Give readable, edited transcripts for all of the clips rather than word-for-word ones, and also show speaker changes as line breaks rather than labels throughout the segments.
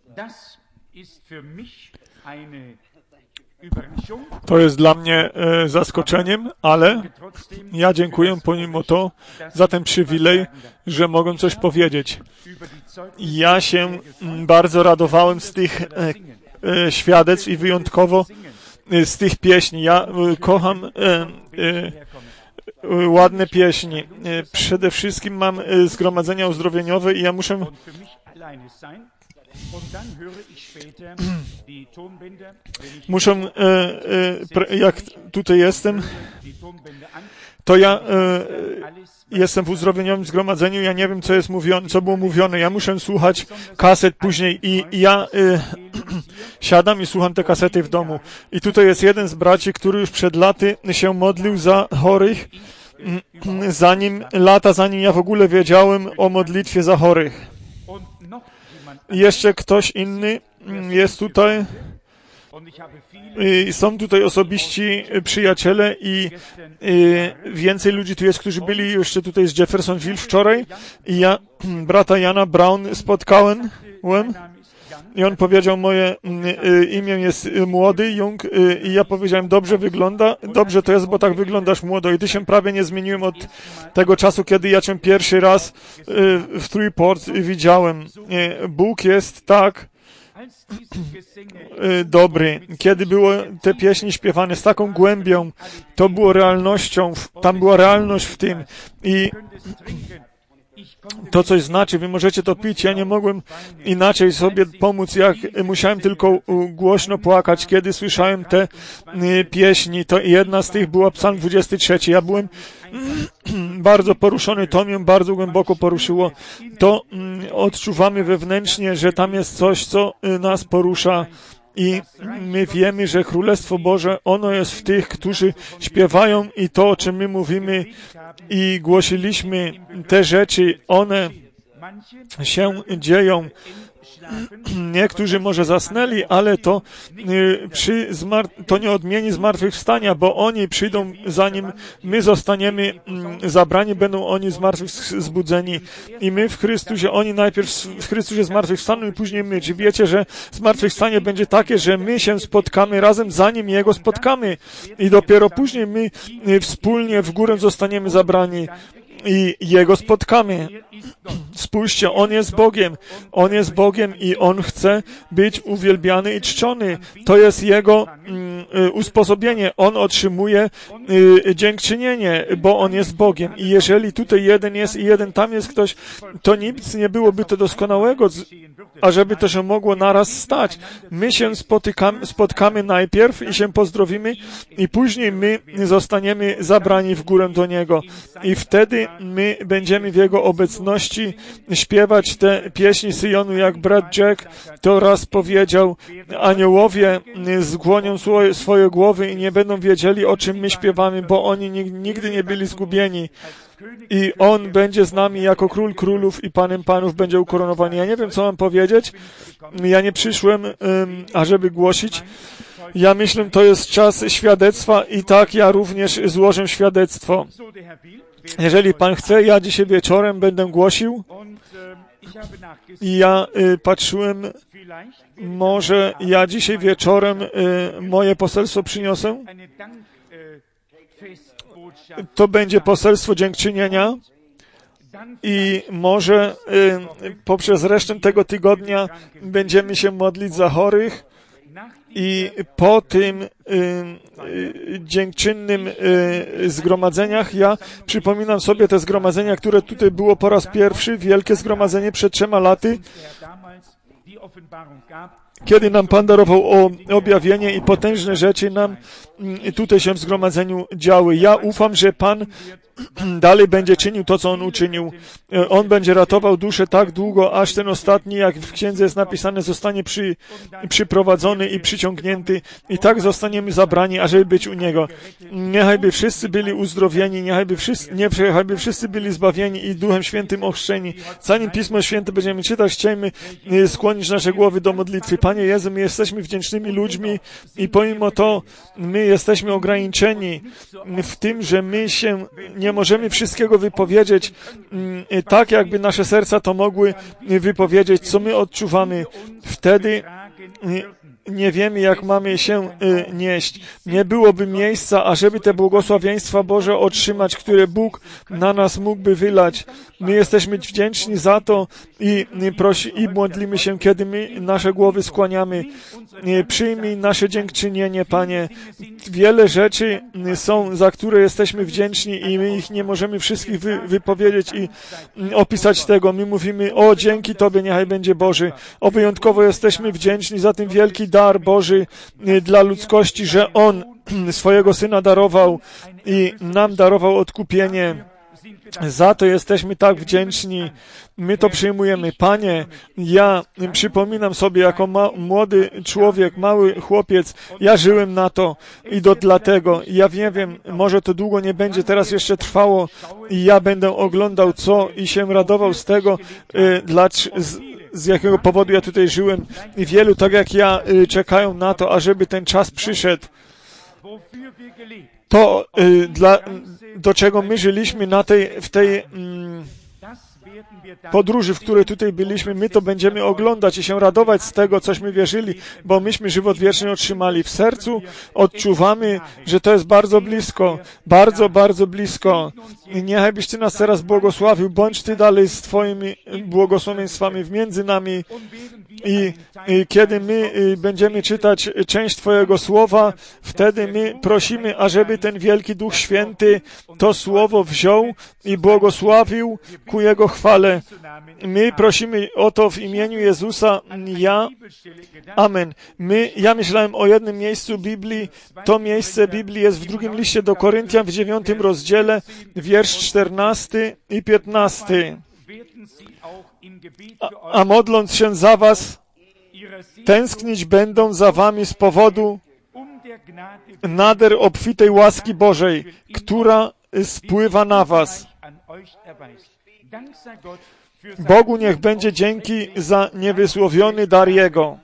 To jest dla mnie zaskoczeniem, ale ja dziękuję pomimo to za ten przywilej, że mogę coś powiedzieć. Ja się bardzo radowałem z tych świadectw i wyjątkowo z tych pieśni. Ja kocham ładne pieśni. Przede wszystkim mam zgromadzenia uzdrowieniowe i ja muszę jak tutaj jestem, to ja jestem w uzdrowieniowym zgromadzeniu, ja nie wiem, co było mówione, ja muszę słuchać kaset później i ja siadam i słucham te kasety w domu. I tutaj jest jeden z braci, który już przed laty się modlił za chorych, zanim ja w ogóle wiedziałem o modlitwie za chorych. Jeszcze ktoś inny jest tutaj. Są tutaj osobiści przyjaciele i więcej ludzi tu jest, którzy byli jeszcze tutaj z Jeffersonville wczoraj i ja brata Jana Brown spotkałem i on powiedział, moje imię jest młody, Jung, i ja powiedziałem, dobrze wygląda, dobrze to jest, bo tak wyglądasz młodo i ty się prawie nie zmieniłem od tego czasu, kiedy ja cię pierwszy raz w Three-Port widziałem. Bóg jest tak dobry. Kiedy były te pieśni śpiewane z taką głębią, to było realnością, tam była realność w tym i to coś znaczy, wy możecie to pić, ja nie mogłem inaczej sobie pomóc, jak musiałem tylko głośno płakać, kiedy słyszałem te pieśni. To jedna z tych była Psalm 23. Ja byłem bardzo poruszony, to mnie bardzo głęboko poruszyło. To odczuwamy wewnętrznie, że tam jest coś, co nas porusza. I my wiemy, że Królestwo Boże, ono jest w tych, którzy śpiewają i to, o czym my mówimy i głosiliśmy, te rzeczy, one się dzieją. Niektórzy może zasnęli, ale to nie odmieni zmartwychwstania, bo oni przyjdą, zanim my zostaniemy zabrani, będą oni zmartwychwzbudzeni. I my w Chrystusie, oni najpierw w Chrystusie zmartwychwstaną i później my. Czy wiecie, że zmartwychwstanie będzie takie, że my się spotkamy razem, zanim Jego spotkamy i dopiero później my wspólnie w górę zostaniemy zabrani i Jego spotkamy. Spójrzcie, On jest Bogiem. On jest Bogiem i On chce być uwielbiany i czczony. To jest Jego usposobienie. On otrzymuje dziękczynienie, bo On jest Bogiem. I jeżeli tutaj jeden jest i jeden tam jest ktoś, to nic nie byłoby to doskonałego, ażeby to się mogło naraz stać. My się spotkamy najpierw i się pozdrowimy i później my zostaniemy zabrani w górę do Niego. I wtedy my będziemy w Jego obecności śpiewać te pieśni Syjonu, jak brat Jack to raz powiedział, aniołowie zgłonią swoje głowy i nie będą wiedzieli, o czym my śpiewamy, bo oni nigdy nie byli zgubieni. I On będzie z nami jako Król Królów i Panem Panów będzie ukoronowany. Ja nie wiem, co mam powiedzieć. Ja nie przyszłem, ażeby głosić. Ja myślę, to jest czas świadectwa i tak ja również złożę świadectwo. Jeżeli Pan chce, ja dzisiaj wieczorem będę głosił i ja patrzyłem, może ja dzisiaj wieczorem moje poselstwo przyniosę. To będzie poselstwo dziękczynienia i może poprzez resztę tego tygodnia będziemy się modlić za chorych i po tym dziękczynnym zgromadzeniach, ja przypominam sobie te zgromadzenia, które tutaj było po raz pierwszy, wielkie zgromadzenie przed 3 laty, kiedy nam Pan darował objawienie i potężne rzeczy nam tutaj się w zgromadzeniu działy. Ja ufam, że Pan dalej będzie czynił to, co On uczynił. On będzie ratował duszę tak długo, aż ten ostatni, jak w księdze jest napisane, zostanie przyprowadzony i przyciągnięty i tak zostaniemy zabrani, ażeby być u Niego. Niechajby wszyscy byli uzdrowieni, niechajby wszyscy byli zbawieni i Duchem Świętym ochrzczeni. Zanim Pismo Święte będziemy czytać, chcielibyśmy skłonić nasze głowy do modlitwy. Panie Jezu, my jesteśmy wdzięcznymi ludźmi i pomimo to my jesteśmy ograniczeni w tym, że my się nie możemy wszystkiego wypowiedzieć tak, jakby nasze serca to mogły wypowiedzieć, co my odczuwamy. Wtedy nie wiemy, jak mamy się nieść. Nie byłoby miejsca, ażeby te błogosławieństwa Boże otrzymać, które Bóg na nas mógłby wylać. My jesteśmy wdzięczni za to i modlimy się, kiedy my nasze głowy skłaniamy. Przyjmij nasze dziękczynienie, Panie. Wiele rzeczy są, za które jesteśmy wdzięczni i my ich nie możemy wszystkich wypowiedzieć i opisać tego. My mówimy, o dzięki Tobie, niechaj będzie Boży. O wyjątkowo jesteśmy wdzięczni za ten wielki dar Boży dla ludzkości, że On swojego Syna darował i nam darował odkupienie. Za to jesteśmy tak wdzięczni. My to przyjmujemy. Panie, ja przypominam sobie jako młody człowiek, mały chłopiec, ja żyłem na to i dlatego. Ja wiem, może to długo nie będzie teraz jeszcze trwało i ja będę oglądał co i się radował z tego, z jakiego powodu ja tutaj żyłem. I wielu, tak jak ja, czekają na to, ażeby ten czas przyszedł. To, do czego my żyliśmy w tej podróży, w której tutaj byliśmy, my to będziemy oglądać i się radować z tego, cośmy wierzyli, bo myśmy żywot wieczny otrzymali. W sercu odczuwamy, że to jest bardzo blisko, bardzo, bardzo blisko. I niechaj byś Ty nas teraz błogosławił, bądź Ty dalej z Twoimi błogosławieństwami między nami. I kiedy my będziemy czytać część Twojego Słowa, wtedy my prosimy, ażeby ten wielki Duch Święty to Słowo wziął i błogosławił ku Jego chwale. My prosimy o to w imieniu Jezusa. Amen. Ja myślałem o jednym miejscu Biblii. To miejsce Biblii jest w drugim liście do Koryntian w 9 rozdziale, wiersz 14 i 15. A modląc się za was, tęsknić będą za wami z powodu nader obfitej łaski Bożej, która spływa na was. Bogu niech będzie dzięki za niewysłowiony dar Jego.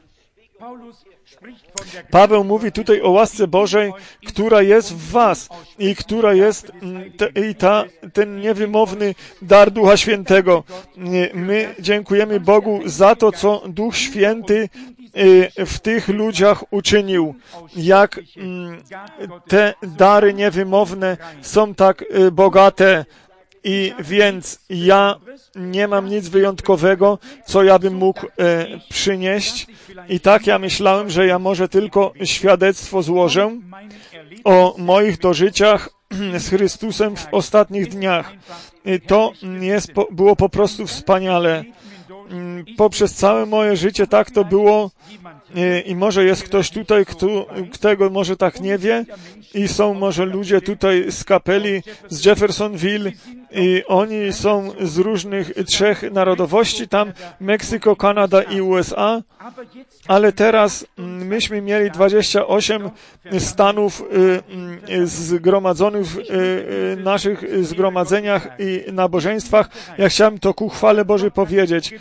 Paweł mówi tutaj o łasce Bożej, która jest w was i która jest ten niewymowny dar Ducha Świętego. My dziękujemy Bogu za to, co Duch Święty w tych ludziach uczynił. Jak te dary niewymowne są tak bogate. I więc ja nie mam nic wyjątkowego, co ja bym mógł przynieść. I tak ja myślałem, że ja może tylko świadectwo złożę o moich dożyciach z Chrystusem w ostatnich dniach. To było po prostu wspaniale. Poprzez całe moje życie tak to było i może jest ktoś tutaj, kto tego może tak nie wie i są może ludzie tutaj z kapeli, z Jeffersonville i oni są z różnych 3 narodowości, tam Meksyko, Kanada i USA, ale teraz myśmy mieli 28 stanów zgromadzonych w naszych zgromadzeniach i nabożeństwach. Ja chciałem to ku chwale Bożej powiedzieć.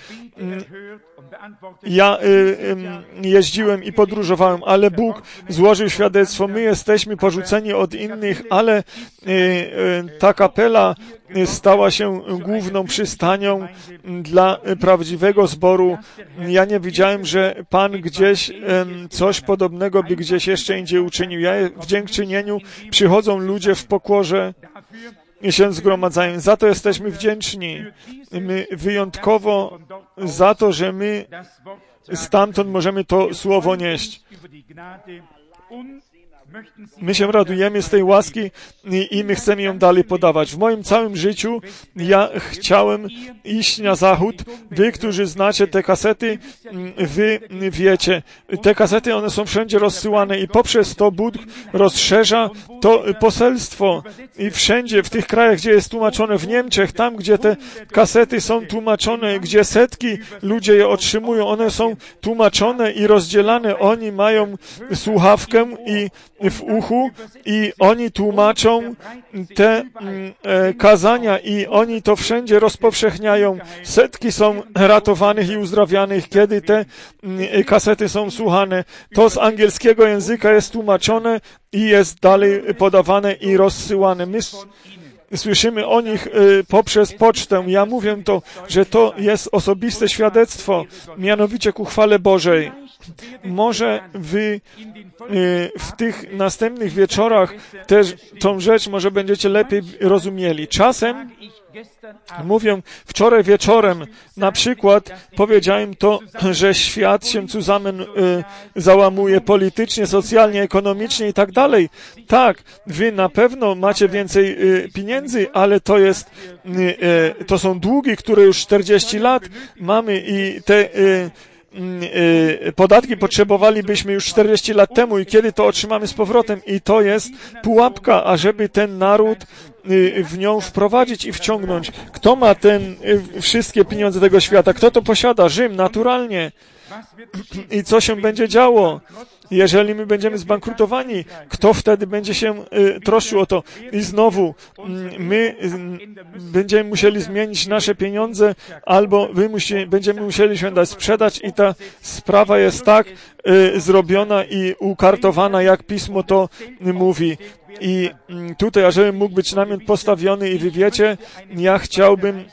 Ja jeździłem i podróżowałem, ale Bóg złożył świadectwo. My jesteśmy porzuceni od innych, ale ta kapela stała się główną przystanią dla prawdziwego zboru. Ja nie widziałem, że Pan gdzieś coś podobnego by gdzieś jeszcze indziej uczynił. W dziękczynieniu przychodzą ludzie w pokorze i się zgromadzają. Za to jesteśmy wdzięczni. My wyjątkowo za to, że my stamtąd możemy to słowo nieść. My się radujemy z tej łaski i my chcemy ją dalej podawać. W moim całym życiu ja chciałem iść na zachód. Wy, którzy znacie te kasety, wy wiecie. Te kasety, one są wszędzie rozsyłane i poprzez to Bóg rozszerza to poselstwo. I wszędzie, w tych krajach, gdzie jest tłumaczone, w Niemczech, tam, gdzie te kasety są tłumaczone, gdzie setki ludzie je otrzymują, one są tłumaczone i rozdzielane. Oni mają słuchawkę i w uchu i oni tłumaczą te kazania i oni to wszędzie rozpowszechniają. Setki są ratowanych i uzdrawianych, kiedy te kasety są słuchane. To z angielskiego języka jest tłumaczone i jest dalej podawane i rozsyłane. słyszymy o nich poprzez pocztę. Ja mówię to, że to jest osobiste świadectwo, mianowicie ku chwale Bożej. Może wy w tych następnych wieczorach też tą rzecz może będziecie lepiej rozumieli. Czasem mówię, wczoraj wieczorem na przykład powiedziałem to, że świat się zusammen załamuje politycznie, socjalnie, ekonomicznie i tak dalej. Tak, wy na pewno macie więcej pieniędzy, ale to są długi, które już 40 lat mamy i te podatki potrzebowalibyśmy już 40 lat temu i kiedy to otrzymamy z powrotem i to jest pułapka, ażeby ten naród w nią wprowadzić i wciągnąć. Kto ma wszystkie pieniądze tego świata? Kto to posiada? Rzym, naturalnie. I co się będzie działo? Jeżeli my będziemy zbankrutowani, kto wtedy będzie się troszczył o to? I znowu, my będziemy musieli zmienić nasze pieniądze, albo będziemy musieli się dać sprzedać i ta sprawa jest tak zrobiona i ukartowana, jak Pismo to mówi. I tutaj, ażeby mógł być namiot postawiony i wy wiecie, ja chciałbym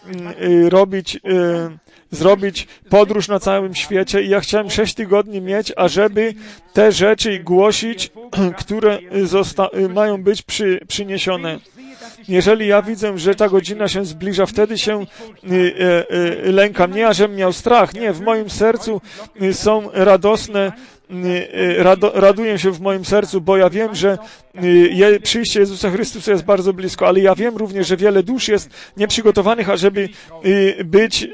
zrobić podróż na całym świecie i ja chciałem 6 tygodni mieć, ażeby te rzeczy głosić, które mają być przyniesione. Jeżeli ja widzę, że ta godzina się zbliża, wtedy się lękam. Nie, ażebym miał strach. Nie, w moim sercu są radosne, raduję się w moim sercu, bo ja wiem, że przyjście Jezusa Chrystusa jest bardzo blisko, ale ja wiem również, że wiele dusz jest nieprzygotowanych, ażeby być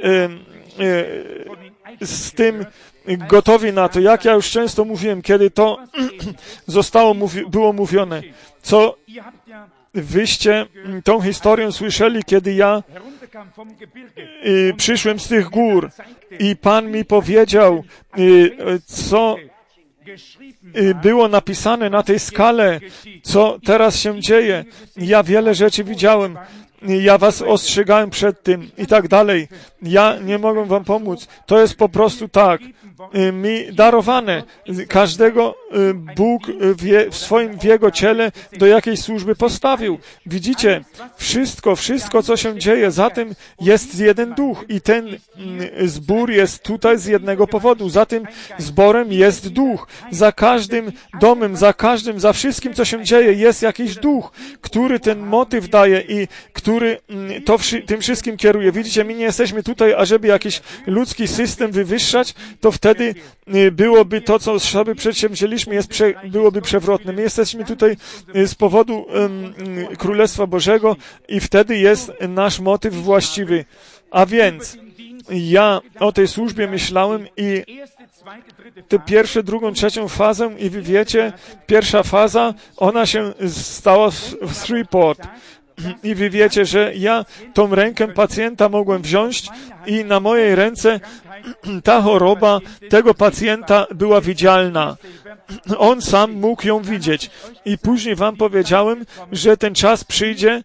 z tym gotowi na to. Jak ja już często mówiłem, kiedy to było mówione, co wyście tą historię słyszeli, kiedy ja przyszłem z tych gór i Pan mi powiedział, co było napisane na tej skale, co teraz się dzieje. Ja wiele rzeczy widziałem. Ja was ostrzegałem przed tym i tak dalej. Ja nie mogę wam pomóc. To jest po prostu mi darowane. Każdego Bóg w Jego ciele do jakiejś służby postawił. Widzicie, wszystko, co się dzieje, za tym jest jeden duch i ten zbór jest tutaj z jednego powodu. Za tym zborem jest duch. Za każdym domem, za wszystkim, co się dzieje, jest jakiś duch, który ten motyw daje i który tym wszystkim kieruje. Widzicie, my nie jesteśmy tutaj, ażeby jakiś ludzki system wywyższać, to wtedy byłoby to, co sobie przedsięwzięliśmy, byłoby przewrotne. My jesteśmy tutaj z powodu Królestwa Bożego i wtedy jest nasz motyw właściwy. A więc ja o tej służbie myślałem i tę pierwszą, drugą, trzecią fazę i wy wiecie, pierwsza faza, ona się stała w Shreveport. I wy wiecie, że ja tą rękę pacjenta mogłem wziąć i na mojej ręce ta choroba tego pacjenta była widzialna. On sam mógł ją widzieć. I później wam powiedziałem, że ten czas przyjdzie,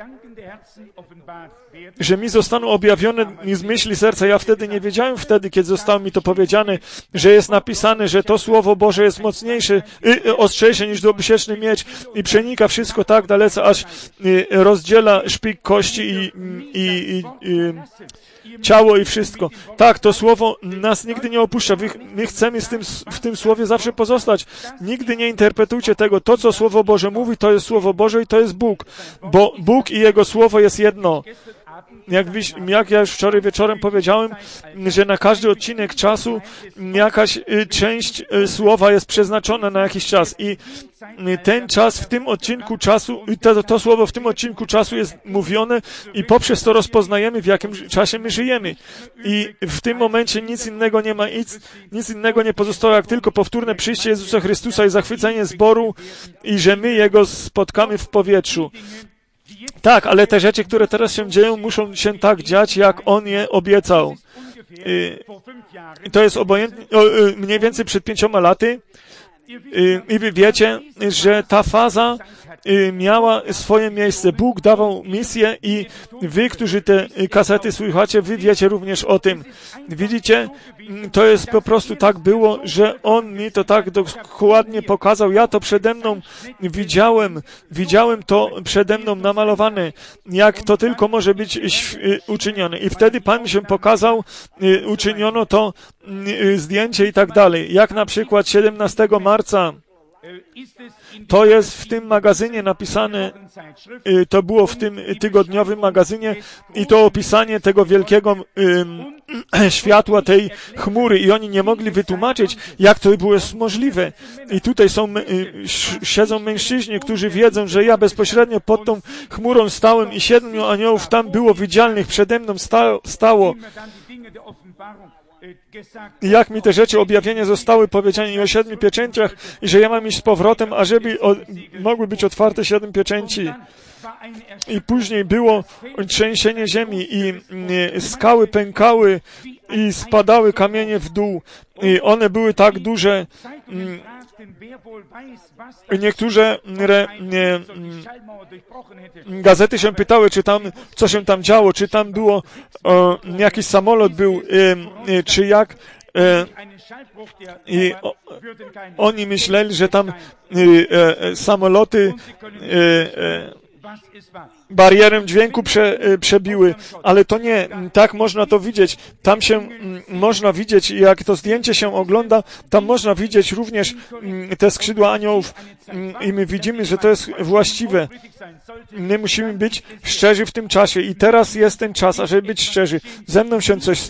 że mi zostaną objawione z myśli serca. Ja wtedy nie wiedziałem, kiedy zostało mi to powiedziane, że jest napisane, że to Słowo Boże jest mocniejsze, ostrzejsze niż dwusieczny miecz i przenika wszystko tak dalece, aż rozdziela szpik kości i ciało i wszystko. Tak, to Słowo nas nigdy nie opuszcza. My chcemy w tym Słowie zawsze pozostać. Nigdy nie interpretujcie tego. To, co Słowo Boże mówi, to jest Słowo Boże i to jest Bóg. Bo Bóg i Jego Słowo jest jedno. Jak ja już wczoraj wieczorem powiedziałem, że na każdy odcinek czasu jakaś część słowa jest przeznaczona na jakiś czas i ten czas w tym odcinku czasu, to słowo w tym odcinku czasu jest mówione i poprzez to rozpoznajemy, w jakim czasie my żyjemy. I w tym momencie nic innego nie ma, nic innego nie pozostało, jak tylko powtórne przyjście Jezusa Chrystusa i zachwycenie zboru i że my Jego spotkamy w powietrzu. Tak, ale te rzeczy, które teraz się dzieją, muszą się tak dziać, jak On je obiecał. To jest mniej więcej przed 5 laty. I wy wiecie, że ta faza miała swoje miejsce. Bóg dawał misję i wy, którzy te kasety słuchacie, wy wiecie również o tym. Widzicie, to jest po prostu tak było, że On mi to tak dokładnie pokazał. Ja to przede mną widziałem to przede mną namalowane, jak to tylko może być uczynione. I wtedy Pan mi się pokazał, uczyniono to zdjęcie i tak dalej. Jak na przykład 17 marca, to jest w tym magazynie napisane, to było w tym tygodniowym magazynie i to opisanie tego wielkiego światła, tej chmury i oni nie mogli wytłumaczyć, jak to było możliwe. I tutaj siedzą mężczyźni, którzy wiedzą, że ja bezpośrednio pod tą chmurą stałem i 7 aniołów tam było widzialnych, przede mną stało. I jak mi te rzeczy objawienia zostały powiedziane i o 7 pieczęciach i że ja mam iść z powrotem, ażeby mogły być otwarte 7 pieczęci. I później było trzęsienie ziemi i skały pękały i spadały kamienie w dół. I one były tak duże. Niektóre gazety się pytały, czy tam, co się tam działo, czy tam było, jakiś samolot był, czy jak. I oni myśleli, że tam samoloty barierę dźwięku przebiły, ale to nie, tak można to widzieć. Tam się można widzieć, jak to zdjęcie się ogląda, tam można widzieć również te skrzydła aniołów i my widzimy, że to jest właściwe. My musimy być szczerzy w tym czasie i teraz jest ten czas, ażeby być szczerzy. Ze mną się coś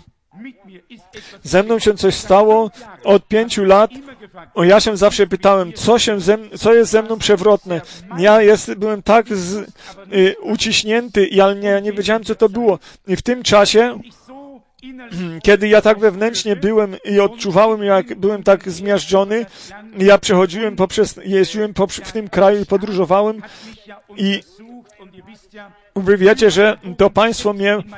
stało od 5 lat. Ja się zawsze pytałem, co jest ze mną przewrotne. Byłem tak uciśnięty, ja nie wiedziałem, co to było. I w tym czasie, kiedy ja tak wewnętrznie byłem i odczuwałem, jak byłem tak zmiażdżony, ja jeździłem w tym kraju i podróżowałem i wy wiecie, że to państwo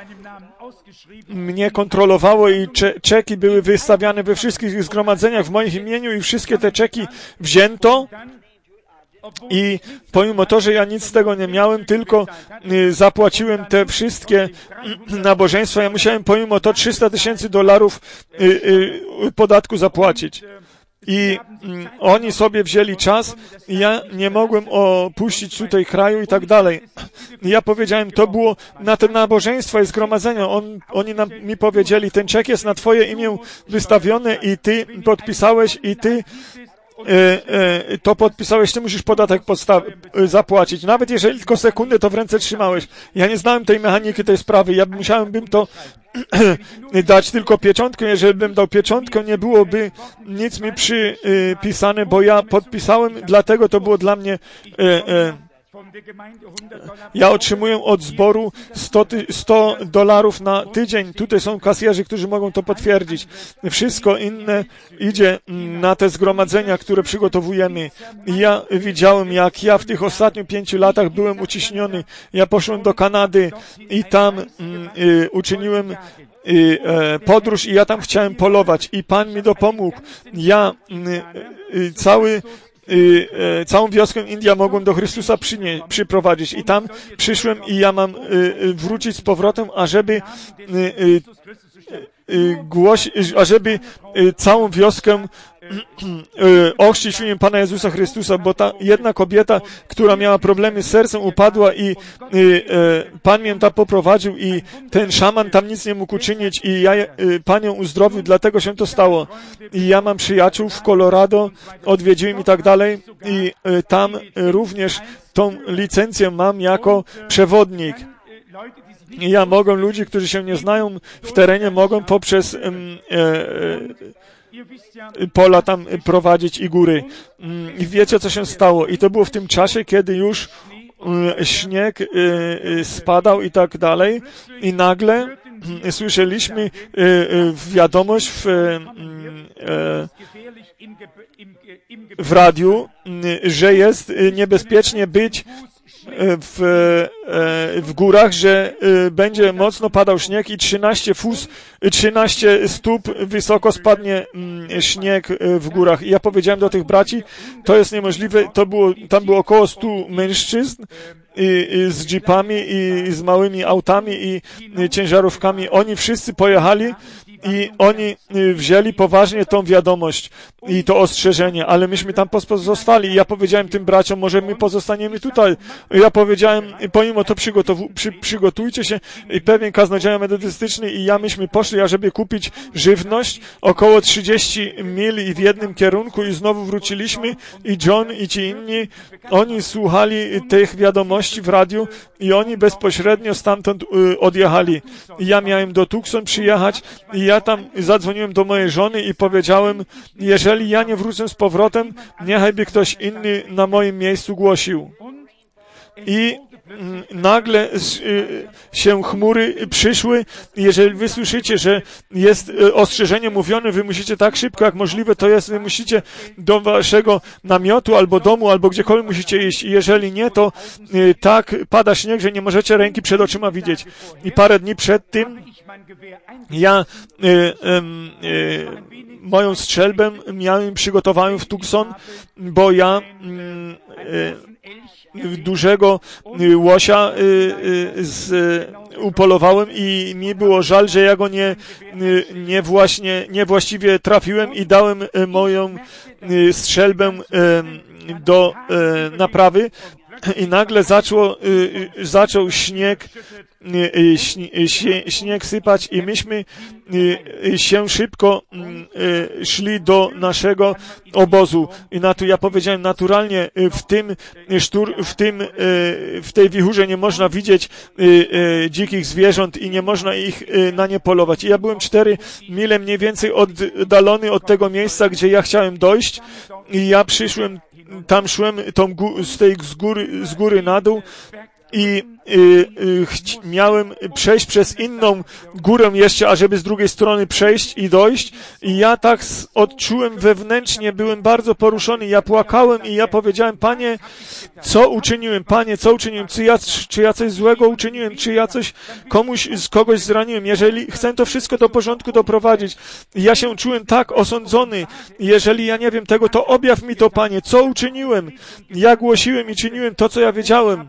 mnie kontrolowało i czeki były wystawiane we wszystkich zgromadzeniach w moim imieniu i wszystkie te czeki wzięto i pomimo to, że ja nic z tego nie miałem, tylko zapłaciłem te wszystkie nabożeństwa, ja musiałem pomimo to $300,000 podatku zapłacić. I oni sobie wzięli czas i ja nie mogłem opuścić tutaj kraju i tak dalej. I ja powiedziałem, to było na te nabożeństwa i zgromadzenia. Oni mi powiedzieli, ten czek jest na twoje imię wystawiony i ty podpisałeś i ty to podpisałeś, ty musisz podatek zapłacić. Nawet jeżeli tylko sekundę to w ręce trzymałeś. Ja nie znałem tej mechaniki, tej sprawy. Ja musiałem to dać tylko pieczątkę. Jeżeli bym dał pieczątkę, nie byłoby nic mi przypisane, bo ja podpisałem, dlatego to było dla mnie ja otrzymuję od zboru $100 na tydzień. Tutaj są kasjerzy, którzy mogą to potwierdzić. Wszystko inne idzie na te zgromadzenia, które przygotowujemy. Ja widziałem, jak ja w tych ostatnich 5 latach byłem uciśniony. Ja poszłem do Kanady i tam uczyniłem podróż i ja tam chciałem polować i Pan mi dopomógł. Ja całą wioskę India mogłem do Chrystusa przyprowadzić i tam przyszłem i ja mam wrócić z powrotem, ażeby całą wioskę ochrzcić w imię Pana Jezusa Chrystusa, bo ta jedna kobieta, która miała problemy z sercem, upadła i Pan mnie tam poprowadził i ten szaman tam nic nie mógł uczynić i Pan ją uzdrowił, dlatego się to stało. I ja mam przyjaciół w Colorado, odwiedziłem i tak dalej i tam również tą licencję mam jako przewodnik. I ja mogę, ludzi, którzy się nie znają w terenie, mogą poprzez pola tam prowadzić i góry. I wiecie, co się stało. I to było w tym czasie, kiedy już śnieg spadał i tak dalej. I nagle słyszeliśmy wiadomość w radiu, że jest niebezpiecznie być w górach, że będzie mocno padał śnieg i 13 stóp wysoko spadnie śnieg w górach. I ja powiedziałem do tych braci, to jest niemożliwe, tam było około 100 mężczyzn z jeepami i z małymi autami i ciężarówkami. Oni wszyscy pojechali i oni wzięli poważnie tą wiadomość i to ostrzeżenie, ale myśmy tam pozostali i ja powiedziałem tym braciom, może my pozostaniemy tutaj. Ja powiedziałem, pomimo to przygotujcie się i pewien kaznodzieja metodystyczny i myśmy poszli, ażeby kupić żywność, około 30 mil i w jednym kierunku i znowu wróciliśmy i John i ci inni, oni słuchali tych wiadomości w radiu i oni bezpośrednio stamtąd odjechali. I ja miałem do Tucson przyjechać i ja tam zadzwoniłem do mojej żony i powiedziałem, jeżeli ja nie wrócę z powrotem, niechajby ktoś inny na moim miejscu głosił. I nagle się chmury przyszły. Jeżeli wy słyszycie, że jest ostrzeżenie mówione, wy musicie tak szybko jak możliwe, to jest, wy musicie do waszego namiotu albo domu, albo gdziekolwiek musicie iść. I jeżeli nie, to tak pada śnieg, że nie możecie ręki przed oczyma widzieć. I parę dni przed tym ja moją strzelbę przygotowałem w Tucson, bo ja dużego łosia upolowałem i mi było żal, że ja go niewłaściwie trafiłem i dałem moją strzelbę do naprawy i nagle zaczął śnieg sypać i myśmy się szybko szli do naszego obozu. I na to ja powiedziałem, naturalnie w tej wichurze nie można widzieć dzikich zwierząt i nie można ich na nie polować. I ja byłem 4 mile mniej więcej oddalony od tego miejsca, gdzie ja chciałem dojść i ja tam szłem z góry na dół i miałem przejść przez inną górę jeszcze, ażeby z drugiej strony przejść i dojść. I ja tak odczułem wewnętrznie, byłem bardzo poruszony. Ja płakałem i ja powiedziałem, Panie, co uczyniłem? Panie, co uczyniłem? Czy ja coś złego uczyniłem? Czy ja kogoś zraniłem? Jeżeli chcę to wszystko do porządku doprowadzić, ja się czułem tak osądzony. Jeżeli ja nie wiem tego, to objaw mi to, Panie, co uczyniłem? Ja głosiłem i czyniłem to, co ja wiedziałem.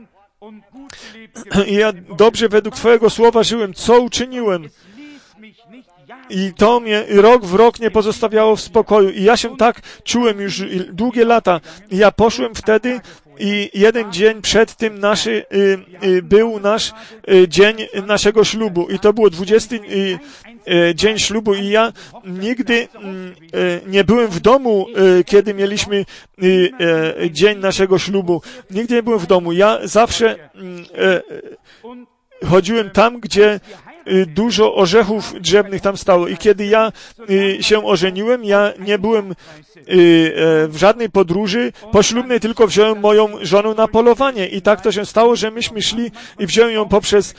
I ja dobrze według Twojego słowa żyłem. Co uczyniłem? I to mnie rok w rok nie pozostawiało w spokoju. I ja się tak czułem już długie lata. I ja poszłem wtedy i jeden dzień przed tym był nasz dzień naszego ślubu. I to było 20 dzień ślubu i ja nigdy nie byłem w domu, kiedy mieliśmy dzień naszego ślubu. Nigdy nie byłem w domu. Ja zawsze chodziłem tam, gdzie dużo orzechów drzewnych tam stało. I kiedy ja się ożeniłem, ja nie byłem w żadnej podróży poślubnej, tylko wziąłem moją żonę na polowanie. I tak to się stało, że myśmy szli i wziąłem ją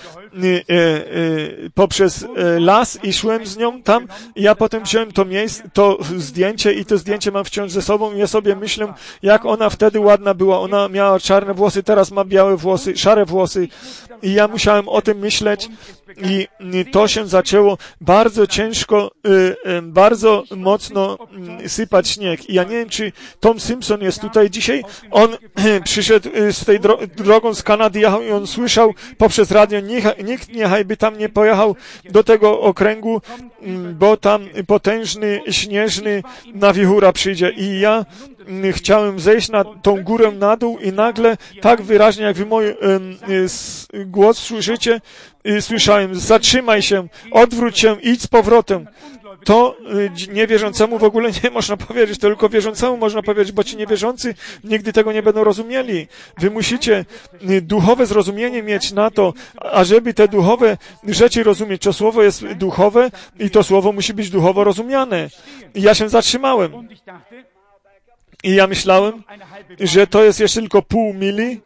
poprzez las i szłem z nią tam. I ja potem wziąłem to zdjęcie i to zdjęcie mam wciąż ze sobą. I ja sobie myślę, jak ona wtedy ładna była. Ona miała czarne włosy, teraz ma białe włosy, szare włosy. I ja musiałem o tym myśleć i to się zaczęło bardzo ciężko, bardzo mocno sypać śnieg. I ja nie wiem, czy Tom Simpson jest tutaj dzisiaj. On przyszedł z tej drogą z Kanady, jechał i on słyszał poprzez radio, nikt niechajby tam nie pojechał do tego okręgu, bo tam potężny, śnieżny nawichura przyjdzie. I ja chciałem zejść na tą górę na dół i nagle tak wyraźnie, jak wy mój głos słyszycie, słyszałem, zatrzymaj się, odwróć się, idź z powrotem. To niewierzącemu w ogóle nie można powiedzieć, to tylko wierzącemu można powiedzieć, bo ci niewierzący nigdy tego nie będą rozumieli. Wy musicie duchowe zrozumienie mieć na to, ażeby te duchowe rzeczy rozumieć. To słowo jest duchowe i to słowo musi być duchowo rozumiane. I ja się zatrzymałem. I ja myślałem, że to jest jeszcze tylko pół mili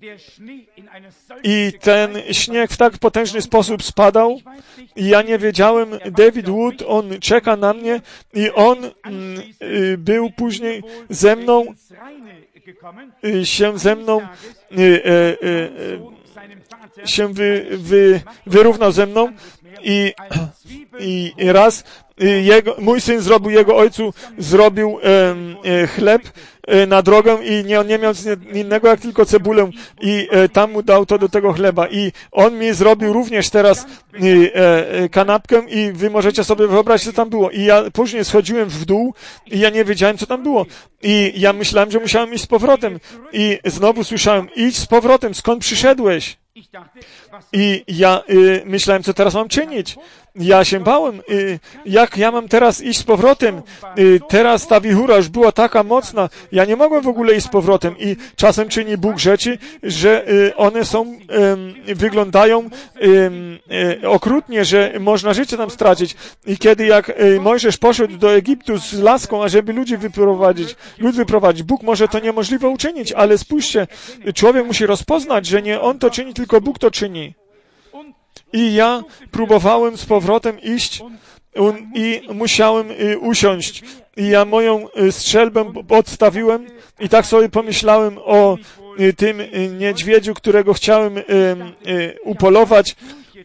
i ten śnieg w tak potężny sposób spadał i ja nie wiedziałem, David Wood, on czeka na mnie i on był później ze mną się ze mną się wyrównał ze mną i raz mój syn zrobił jego ojcu, zrobił chleb na drogę i nie miał nic innego jak tylko cebulę i tam mu dał to do tego chleba i on mi zrobił również teraz kanapkę i wy możecie sobie wyobrazić, co tam było. I ja później schodziłem w dół i ja nie wiedziałem, co tam było. I ja myślałem, że musiałem iść z powrotem i znowu słyszałem, idź z powrotem, skąd przyszedłeś? I ja myślałem, co teraz mam czynić. Ja się bałem, jak ja mam teraz iść z powrotem. Teraz ta wichura już była taka mocna, ja nie mogłem w ogóle iść z powrotem. I czasem czyni Bóg rzeczy, że one są, wyglądają okrutnie, że można życie tam stracić. I kiedy jak Mojżesz poszedł do Egiptu z laską, ażeby lud wyprowadzić, Bóg może to niemożliwe uczynić, ale spójrzcie, człowiek musi rozpoznać, że nie on to czyni, tylko Bóg to czyni. I ja próbowałem z powrotem iść i musiałem usiąść. I ja moją strzelbę odstawiłem i tak sobie pomyślałem o tym niedźwiedziu, którego chciałem upolować.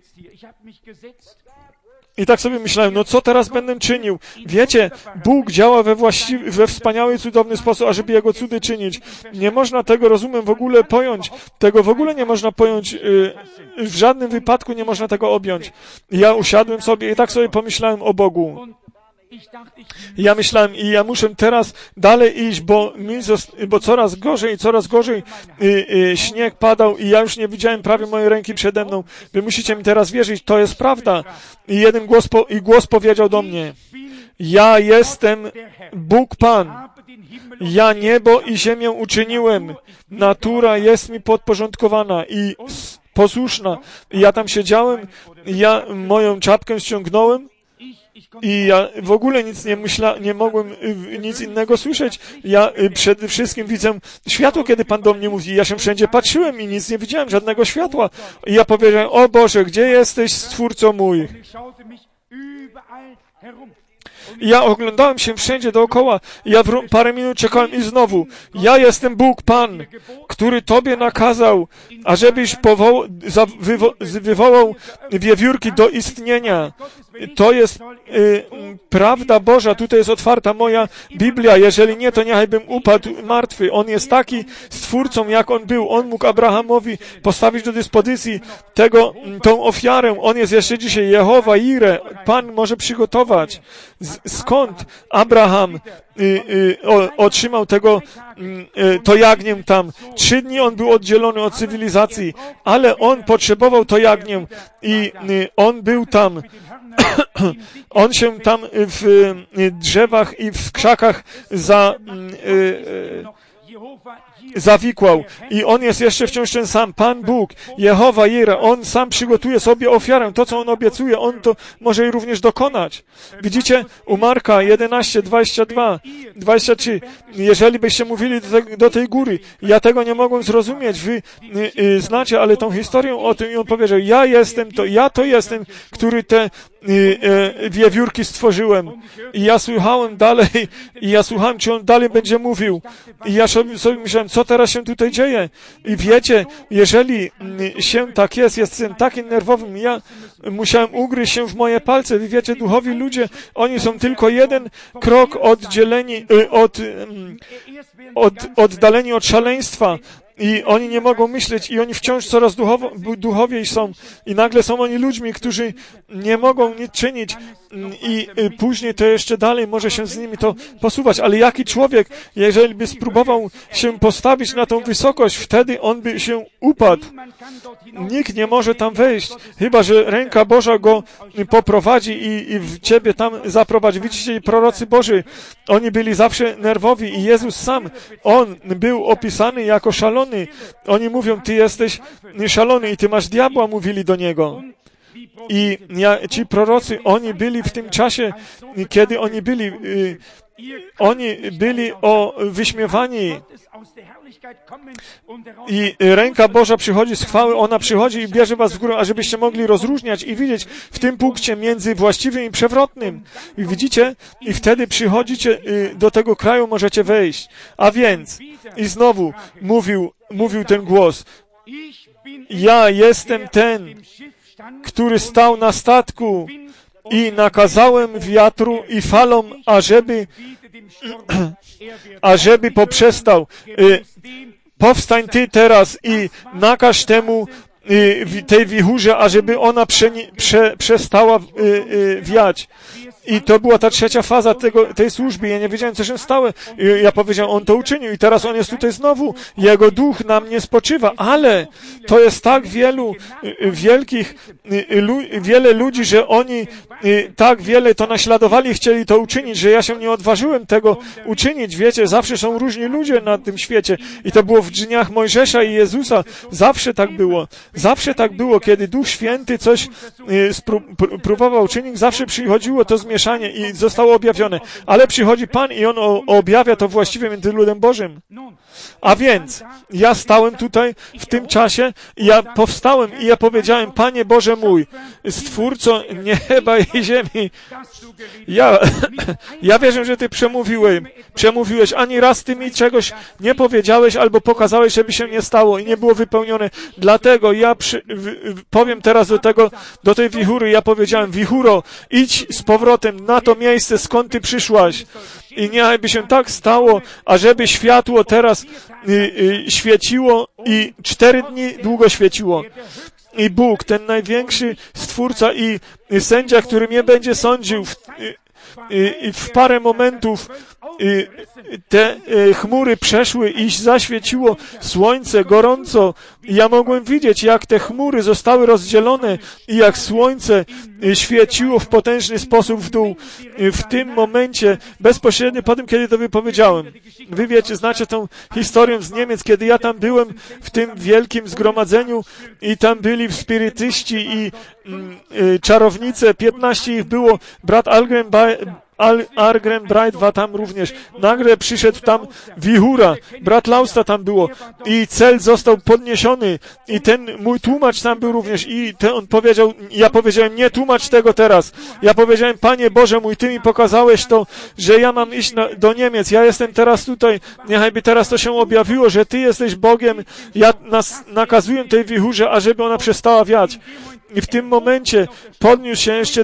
I tak sobie myślałem, no co teraz będę czynił? Wiecie, Bóg działa we wspaniały, cudowny sposób, ażeby Jego cudy czynić. Nie można tego, rozumiem, w ogóle pojąć. Tego w ogóle nie można pojąć. W żadnym wypadku nie można tego objąć. Ja usiadłem sobie i tak sobie pomyślałem o Bogu. Ja myślałem, i ja muszę teraz dalej iść, bo coraz gorzej śnieg padał i ja już nie widziałem prawie mojej ręki przede mną. Wy musicie mi teraz wierzyć, to jest prawda. I jeden głos powiedział do mnie, ja jestem Bóg Pan. Ja niebo i ziemię uczyniłem. Natura jest mi podporządkowana i posłuszna. I ja tam siedziałem, ja moją czapkę ściągnąłem, i ja w ogóle nic nie mogłem nic innego słyszeć. Ja przede wszystkim widzę światło, kiedy Pan do mnie mówi. Ja się wszędzie patrzyłem i nic nie widziałem, żadnego światła. I ja powiedziałem, o Boże, gdzie jesteś, Stwórco mój? I ja oglądałem się wszędzie dookoła. Ja parę minut czekałem i znowu. Ja jestem Bóg Pan, który Tobie nakazał, ażebyś wywołał wiewiórki do istnienia. To jest prawda Boża. Tutaj jest otwarta moja Biblia. Jeżeli nie, to niechajbym upadł martwy. On jest taki Stwórcą, jak On był. On mógł Abrahamowi postawić do dyspozycji tą ofiarę. On jest jeszcze dzisiaj Jehowa Jireh. Pan może przygotować. Skąd Abraham otrzymał to jagnię tam? 3 dni on był oddzielony od cywilizacji, ale on potrzebował to jagnię i on był tam. On się tam w drzewach i w krzakach zawikłał. I on jest jeszcze wciąż ten sam, Pan Bóg, Jehowa Jireh. On sam przygotuje sobie ofiarę. To, co on obiecuje, on to może i również dokonać. Widzicie, u Marka 11, 22, 23. Jeżeli byście mówili do tej góry, ja tego nie mogłem zrozumieć. Wy znacie, ale tą historię o tym i on powiedział, ja to jestem, który te wiewiórki stworzyłem. I ja słuchałem dalej, czy on dalej będzie mówił. I ja sobie myślałem, co teraz się tutaj dzieje. I wiecie, jeżeli się tak jestem takim nerwowym, ja musiałem ugryźć się w moje palce. Wy wiecie, duchowi ludzie, oni są tylko jeden krok oddaleni od szaleństwa. I oni nie mogą myśleć i oni wciąż coraz duchowiej są. I nagle są oni ludźmi, którzy nie mogą nic czynić. I później to jeszcze dalej może się z nimi to posuwać. Ale jaki człowiek, jeżeli by spróbował się postawić na tą wysokość, wtedy on by się upadł. Nikt nie może tam wejść, chyba że ręka Boża go poprowadzi i w ciebie tam zaprowadzi. Widzicie, prorocy Boży, oni byli zawsze nerwowi i Jezus sam, on był opisany jako szalony. Oni mówią, ty jesteś szalony i ty masz diabła, mówili do niego. I ci prorocy, oni byli w tym czasie, kiedy oni byli Oni byli wyśmiewani i ręka Boża przychodzi z chwały, ona przychodzi i bierze was w górę, ażebyście mogli rozróżniać i widzieć w tym punkcie między właściwym i przewrotnym. I widzicie? I wtedy przychodzicie do tego kraju, możecie wejść. A więc, i znowu mówił ten głos, ja jestem ten, który stał na statku i nakazałem wiatru i falom, ażeby poprzestał. Powstań ty teraz i nakaż tej wichurze, ażeby ona przestała wiać. I to była ta trzecia faza tej służby. Ja nie wiedziałem, co się stało. Ja powiedziałem, on to uczynił i teraz on jest tutaj znowu. Jego duch na mnie spoczywa, ale to jest tak wiele ludzi, że oni tak wiele to naśladowali i chcieli to uczynić, że ja się nie odważyłem tego uczynić. Wiecie, zawsze są różni ludzie na tym świecie i to było w dniach Mojżesza i Jezusa. Zawsze tak było. Zawsze tak było, kiedy Duch Święty coś próbował czynić, zawsze przychodziło to zmieszanie i zostało objawione. Ale przychodzi Pan i On objawia to właściwie między ludem Bożym. A więc ja stałem tutaj w tym czasie i ja powstałem i ja powiedziałem, Panie Boże mój, Stwórco nieba i ziemi, ja wierzę, że Ty przemówiłeś, ani raz Ty mi czegoś nie powiedziałeś albo pokazałeś, żeby się nie stało i nie było wypełnione. Dlatego ja powiem teraz do tej wichury, ja powiedziałem, wichuro, idź z powrotem na to miejsce, skąd Ty przyszłaś. I niechaj się tak stało, ażeby światło teraz świeciło i 4 dni długo świeciło. I Bóg, ten największy Stwórca i sędzia, który mnie będzie sądził w parę momentów te chmury przeszły i zaświeciło słońce gorąco. I ja mogłem widzieć, jak te chmury zostały rozdzielone i jak słońce świeciło w potężny sposób w dół. W tym momencie, bezpośrednio po tym, kiedy to wypowiedziałem. Wy wiecie, znacie tą historię z Niemiec, kiedy ja tam byłem w tym wielkim zgromadzeniu i tam byli spirytyści i czarownice, 15 ich było, brat Argren Bright tam również. Nagle przyszedł tam wichura, brat Lausta tam było i cel został podniesiony i ten mój tłumacz tam był również i on powiedział, ja powiedziałem, nie tłumacz tego teraz. Ja powiedziałem, Panie Boże mój, Ty mi pokazałeś to, że ja mam iść do Niemiec. Ja jestem teraz tutaj, niechajby teraz to się objawiło, że Ty jesteś Bogiem. Ja nakazuję tej wichurze, ażeby ona przestała wiać. I w tym momencie podniósł się jeszcze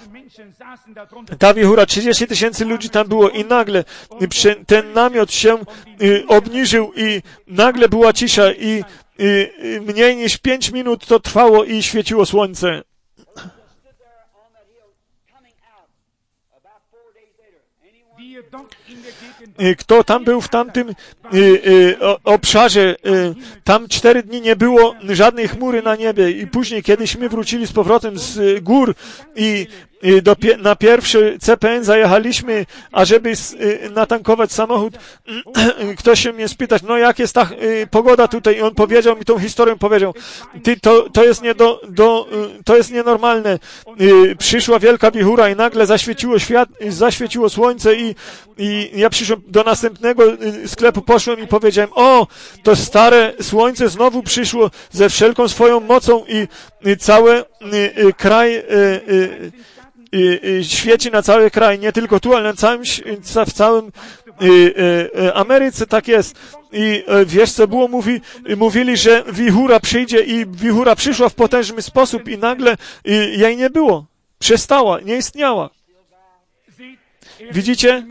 ta wichura, 30 000 ludzi tam było i nagle ten namiot się obniżył i nagle była cisza i mniej niż 5 minut to trwało i świeciło słońce. Kto tam był w tamtym obszarze, tam 4 dni nie było żadnej chmury na niebie i później, kiedyśmy wrócili z powrotem z gór i na pierwszy CPN zajechaliśmy, ażeby natankować samochód. Ktoś się mnie spytać, no jak jest ta pogoda tutaj? I on powiedział mi tą historię, powiedział, to jest nienormalne. Przyszła wielka wichura i nagle zaświeciło słońce i ja przyszłem do następnego sklepu, poszłem i powiedziałem, to stare słońce znowu przyszło ze wszelką swoją mocą i cały kraj świeci na cały kraj, nie tylko tu, ale w całym Ameryce tak jest. I wiesz co było? Mówili, że wichura przyjdzie i wichura przyszła w potężny sposób i nagle jej nie było. Przestała, nie istniała. Widzicie?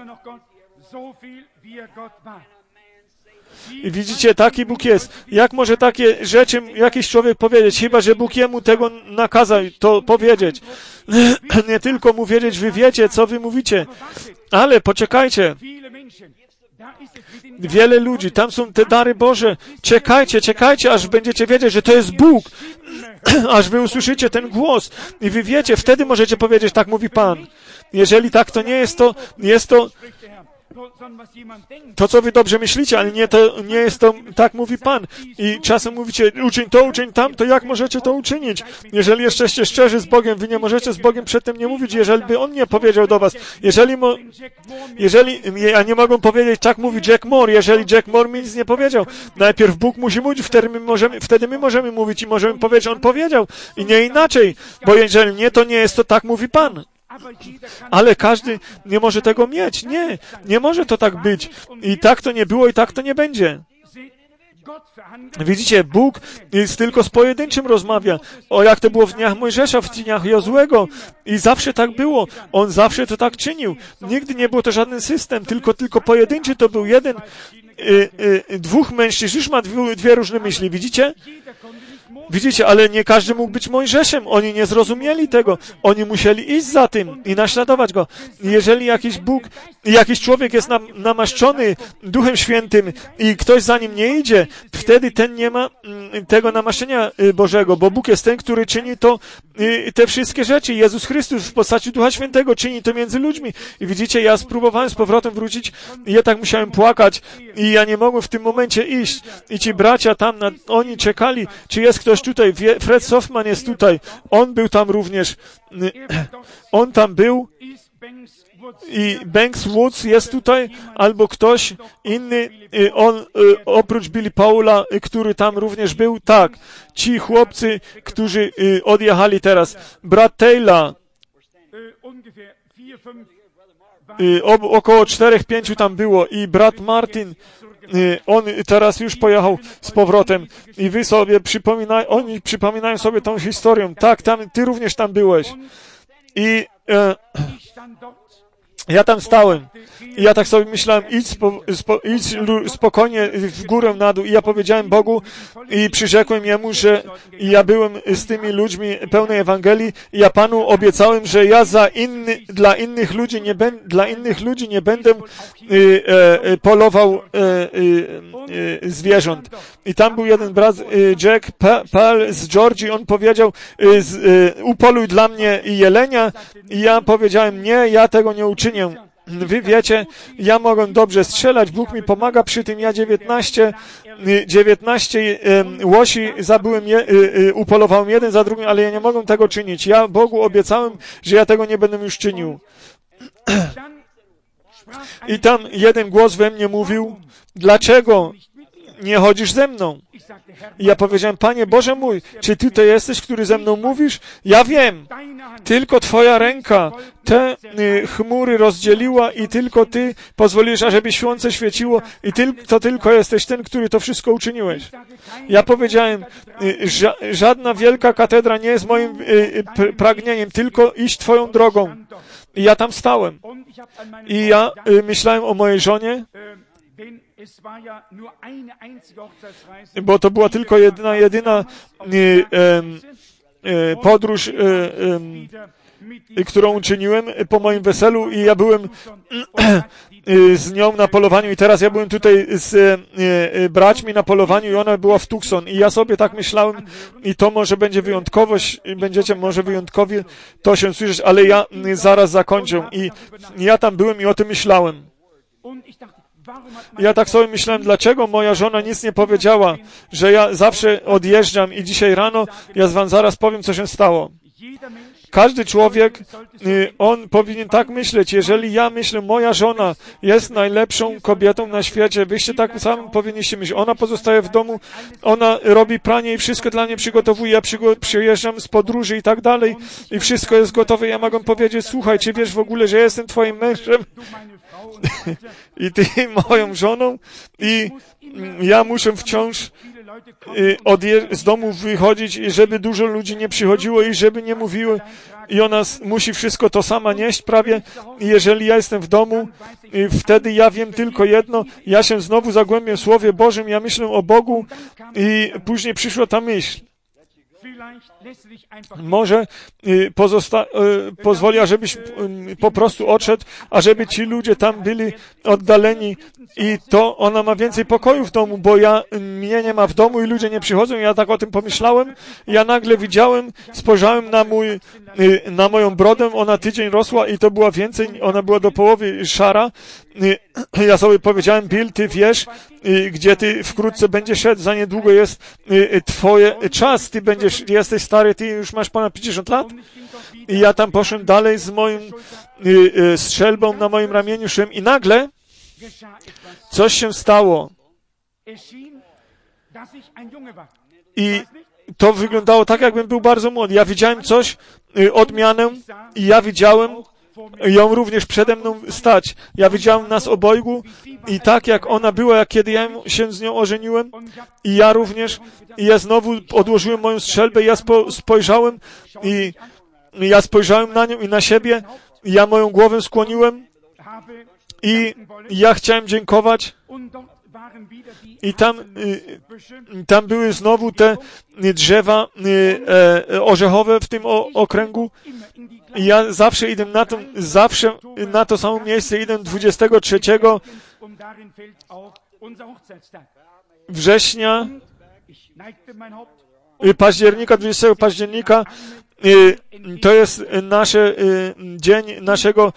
I widzicie, taki Bóg jest. Jak może takie rzeczy jakiś człowiek powiedzieć, chyba że Bóg jemu tego nakazał to powiedzieć. Nie tylko mu wiedzieć, wy wiecie, co wy mówicie. Ale poczekajcie. Wiele ludzi, tam są te dary Boże. Czekajcie, aż będziecie wiedzieć, że to jest Bóg. Aż wy usłyszycie ten głos. I wy wiecie, wtedy możecie powiedzieć, tak mówi Pan. Jeżeli tak to nie jest, to To, co wy dobrze myślicie, ale nie jest to, tak mówi Pan. I czasem mówicie, uczyń to, uczyń tamto, jak możecie to uczynić? Jeżeli jesteście szczerzy z Bogiem, wy nie możecie z Bogiem przedtem nie mówić, jeżeli by On nie powiedział do was. Jeżeli ja nie mogę powiedzieć, tak mówi Jack Moore, jeżeli Jack Moore mi nic nie powiedział. Najpierw Bóg musi mówić, wtedy my możemy mówić i możemy powiedzieć, że On powiedział. I nie inaczej, bo jeżeli nie, to nie jest to, tak mówi Pan. Ale każdy nie może tego mieć. Nie może to tak być. I tak to nie było i tak to nie będzie. Widzicie, Bóg tylko z pojedynczym rozmawia. O, jak to było w dniach Mojżesza, w dniach Jozłego. I zawsze tak było. On zawsze to tak czynił. Nigdy nie był to żaden system, tylko pojedynczy to był jeden. Dwóch mężczyzn już ma dwie różne myśli. Widzicie, ale nie każdy mógł być Mojżeszem. Oni nie zrozumieli tego. Oni musieli iść za tym i naśladować go. Jeżeli jakiś człowiek jest namaszczony Duchem Świętym i ktoś za nim nie idzie, wtedy ten nie ma tego namaszczenia Bożego, bo Bóg jest ten, który czyni te wszystkie rzeczy. Jezus Chrystus w postaci Ducha Świętego czyni to między ludźmi. I widzicie, ja spróbowałem z powrotem wrócić i ja tak musiałem płakać i ja nie mogłem w tym momencie iść. I ci bracia tam, oni czekali, czy jest ktoś tutaj. Fred Softman jest tutaj. On był tam również. On tam był. I Banks Woods jest tutaj, albo ktoś inny, oprócz Billy Paula, który tam również był. Tak, ci chłopcy, którzy odjechali teraz. Brat Taylor, około 4-5 tam było i brat Martin, on teraz już pojechał z powrotem i wy sobie oni przypominają sobie tą historię. Tak, ty również tam byłeś. I ja tam stałem i ja tak sobie myślałem, idź spokojnie w górę, na dół. I ja powiedziałem Bogu i przyrzekłem Jemu, że ja byłem z tymi ludźmi pełnej Ewangelii i ja Panu obiecałem, że ja dla innych ludzi nie będę polował zwierząt. I tam był jeden brat, Jack Pal z Georgii, on powiedział, upoluj dla mnie jelenia i ja powiedziałem, nie, ja tego nie uczynię. Wy wiecie, ja mogę dobrze strzelać, Bóg mi pomaga przy tym, ja 19 łosi zabiłem, upolowałem jeden za drugim, ale ja nie mogę tego czynić. Ja Bogu obiecałem, że ja tego nie będę już czynił. I tam jeden głos we mnie mówił, dlaczego nie chodzisz ze mną? I ja powiedziałem, Panie Boże mój, czy Ty to jesteś, który ze mną mówisz? Ja wiem, tylko Twoja ręka te chmury rozdzieliła i tylko Ty pozwolisz, ażeby słońce świeciło i to tylko jesteś ten, który to wszystko uczyniłeś. Ja powiedziałem, żadna wielka katedra nie jest moim pragnieniem, tylko iść Twoją drogą. I ja tam stałem. I ja myślałem o mojej żonie, bo to była tylko jedyna podróż, którą uczyniłem po moim weselu i ja byłem z nią na polowaniu i teraz ja byłem tutaj z braćmi na polowaniu i ona była w Tucson i ja sobie tak myślałem i to może będzie wyjątkowość, będziecie może wyjątkowi to się słyszeć, ale ja zaraz zakończę i ja tam byłem i o tym myślałem. Ja tak sobie myślałem, dlaczego moja żona nic nie powiedziała, że ja zawsze odjeżdżam i dzisiaj rano ja wam zaraz powiem, co się stało. Każdy człowiek, on powinien tak myśleć. Jeżeli ja myślę, moja żona jest najlepszą kobietą na świecie, wyście tak samo powinniście myśleć. Ona pozostaje w domu, ona robi pranie i wszystko dla mnie przygotowuje. Ja przyjeżdżam z podróży i tak dalej i wszystko jest gotowe. Ja mogę powiedzieć, słuchaj, czy wiesz w ogóle, że ja jestem twoim mężem? I ty moją żoną i ja muszę wciąż z domu wychodzić, żeby dużo ludzi nie przychodziło i żeby nie mówiły i ona musi wszystko to sama nieść prawie i jeżeli ja jestem w domu, wtedy ja wiem tylko jedno, ja się znowu zagłębię w Słowie Bożym, ja myślę o Bogu i później przyszła ta myśl. Może pozwoli, ażebyś po prostu odszedł, ażeby ci ludzie tam byli oddaleni i to ona ma więcej pokoju w domu, bo mnie nie ma w domu i ludzie nie przychodzą. Ja tak o tym pomyślałem. Ja nagle widziałem, spojrzałem na moją brodę, ona tydzień rosła i to była więcej, ona była do połowy szara. Ja sobie powiedziałem, Bill, ty wiesz, gdzie ty wkrótce będziesz szedł, za niedługo jest twoje czas, ty jesteś stary, ty już masz ponad 50 lat. I ja tam poszedłem dalej z moim strzelbą na moim ramieniu szłem i nagle coś się stało. I to wyglądało tak, jakbym był bardzo młody. Ja widziałem coś, odmianę i ja widziałem ją również przede mną stać. Ja widziałem nas obojgu i tak jak ona była, jak kiedy ja się z nią ożeniłem i ja również, i ja znowu odłożyłem moją strzelbę i ja spojrzałem i ja spojrzałem na nią i na siebie i ja moją głowę skłoniłem i ja chciałem dziękować. I tam były znowu te drzewa orzechowe w tym okręgu. I ja zawsze idę na to samo miejsce, idę 23 września, października, 20 października. To jest dzień naszego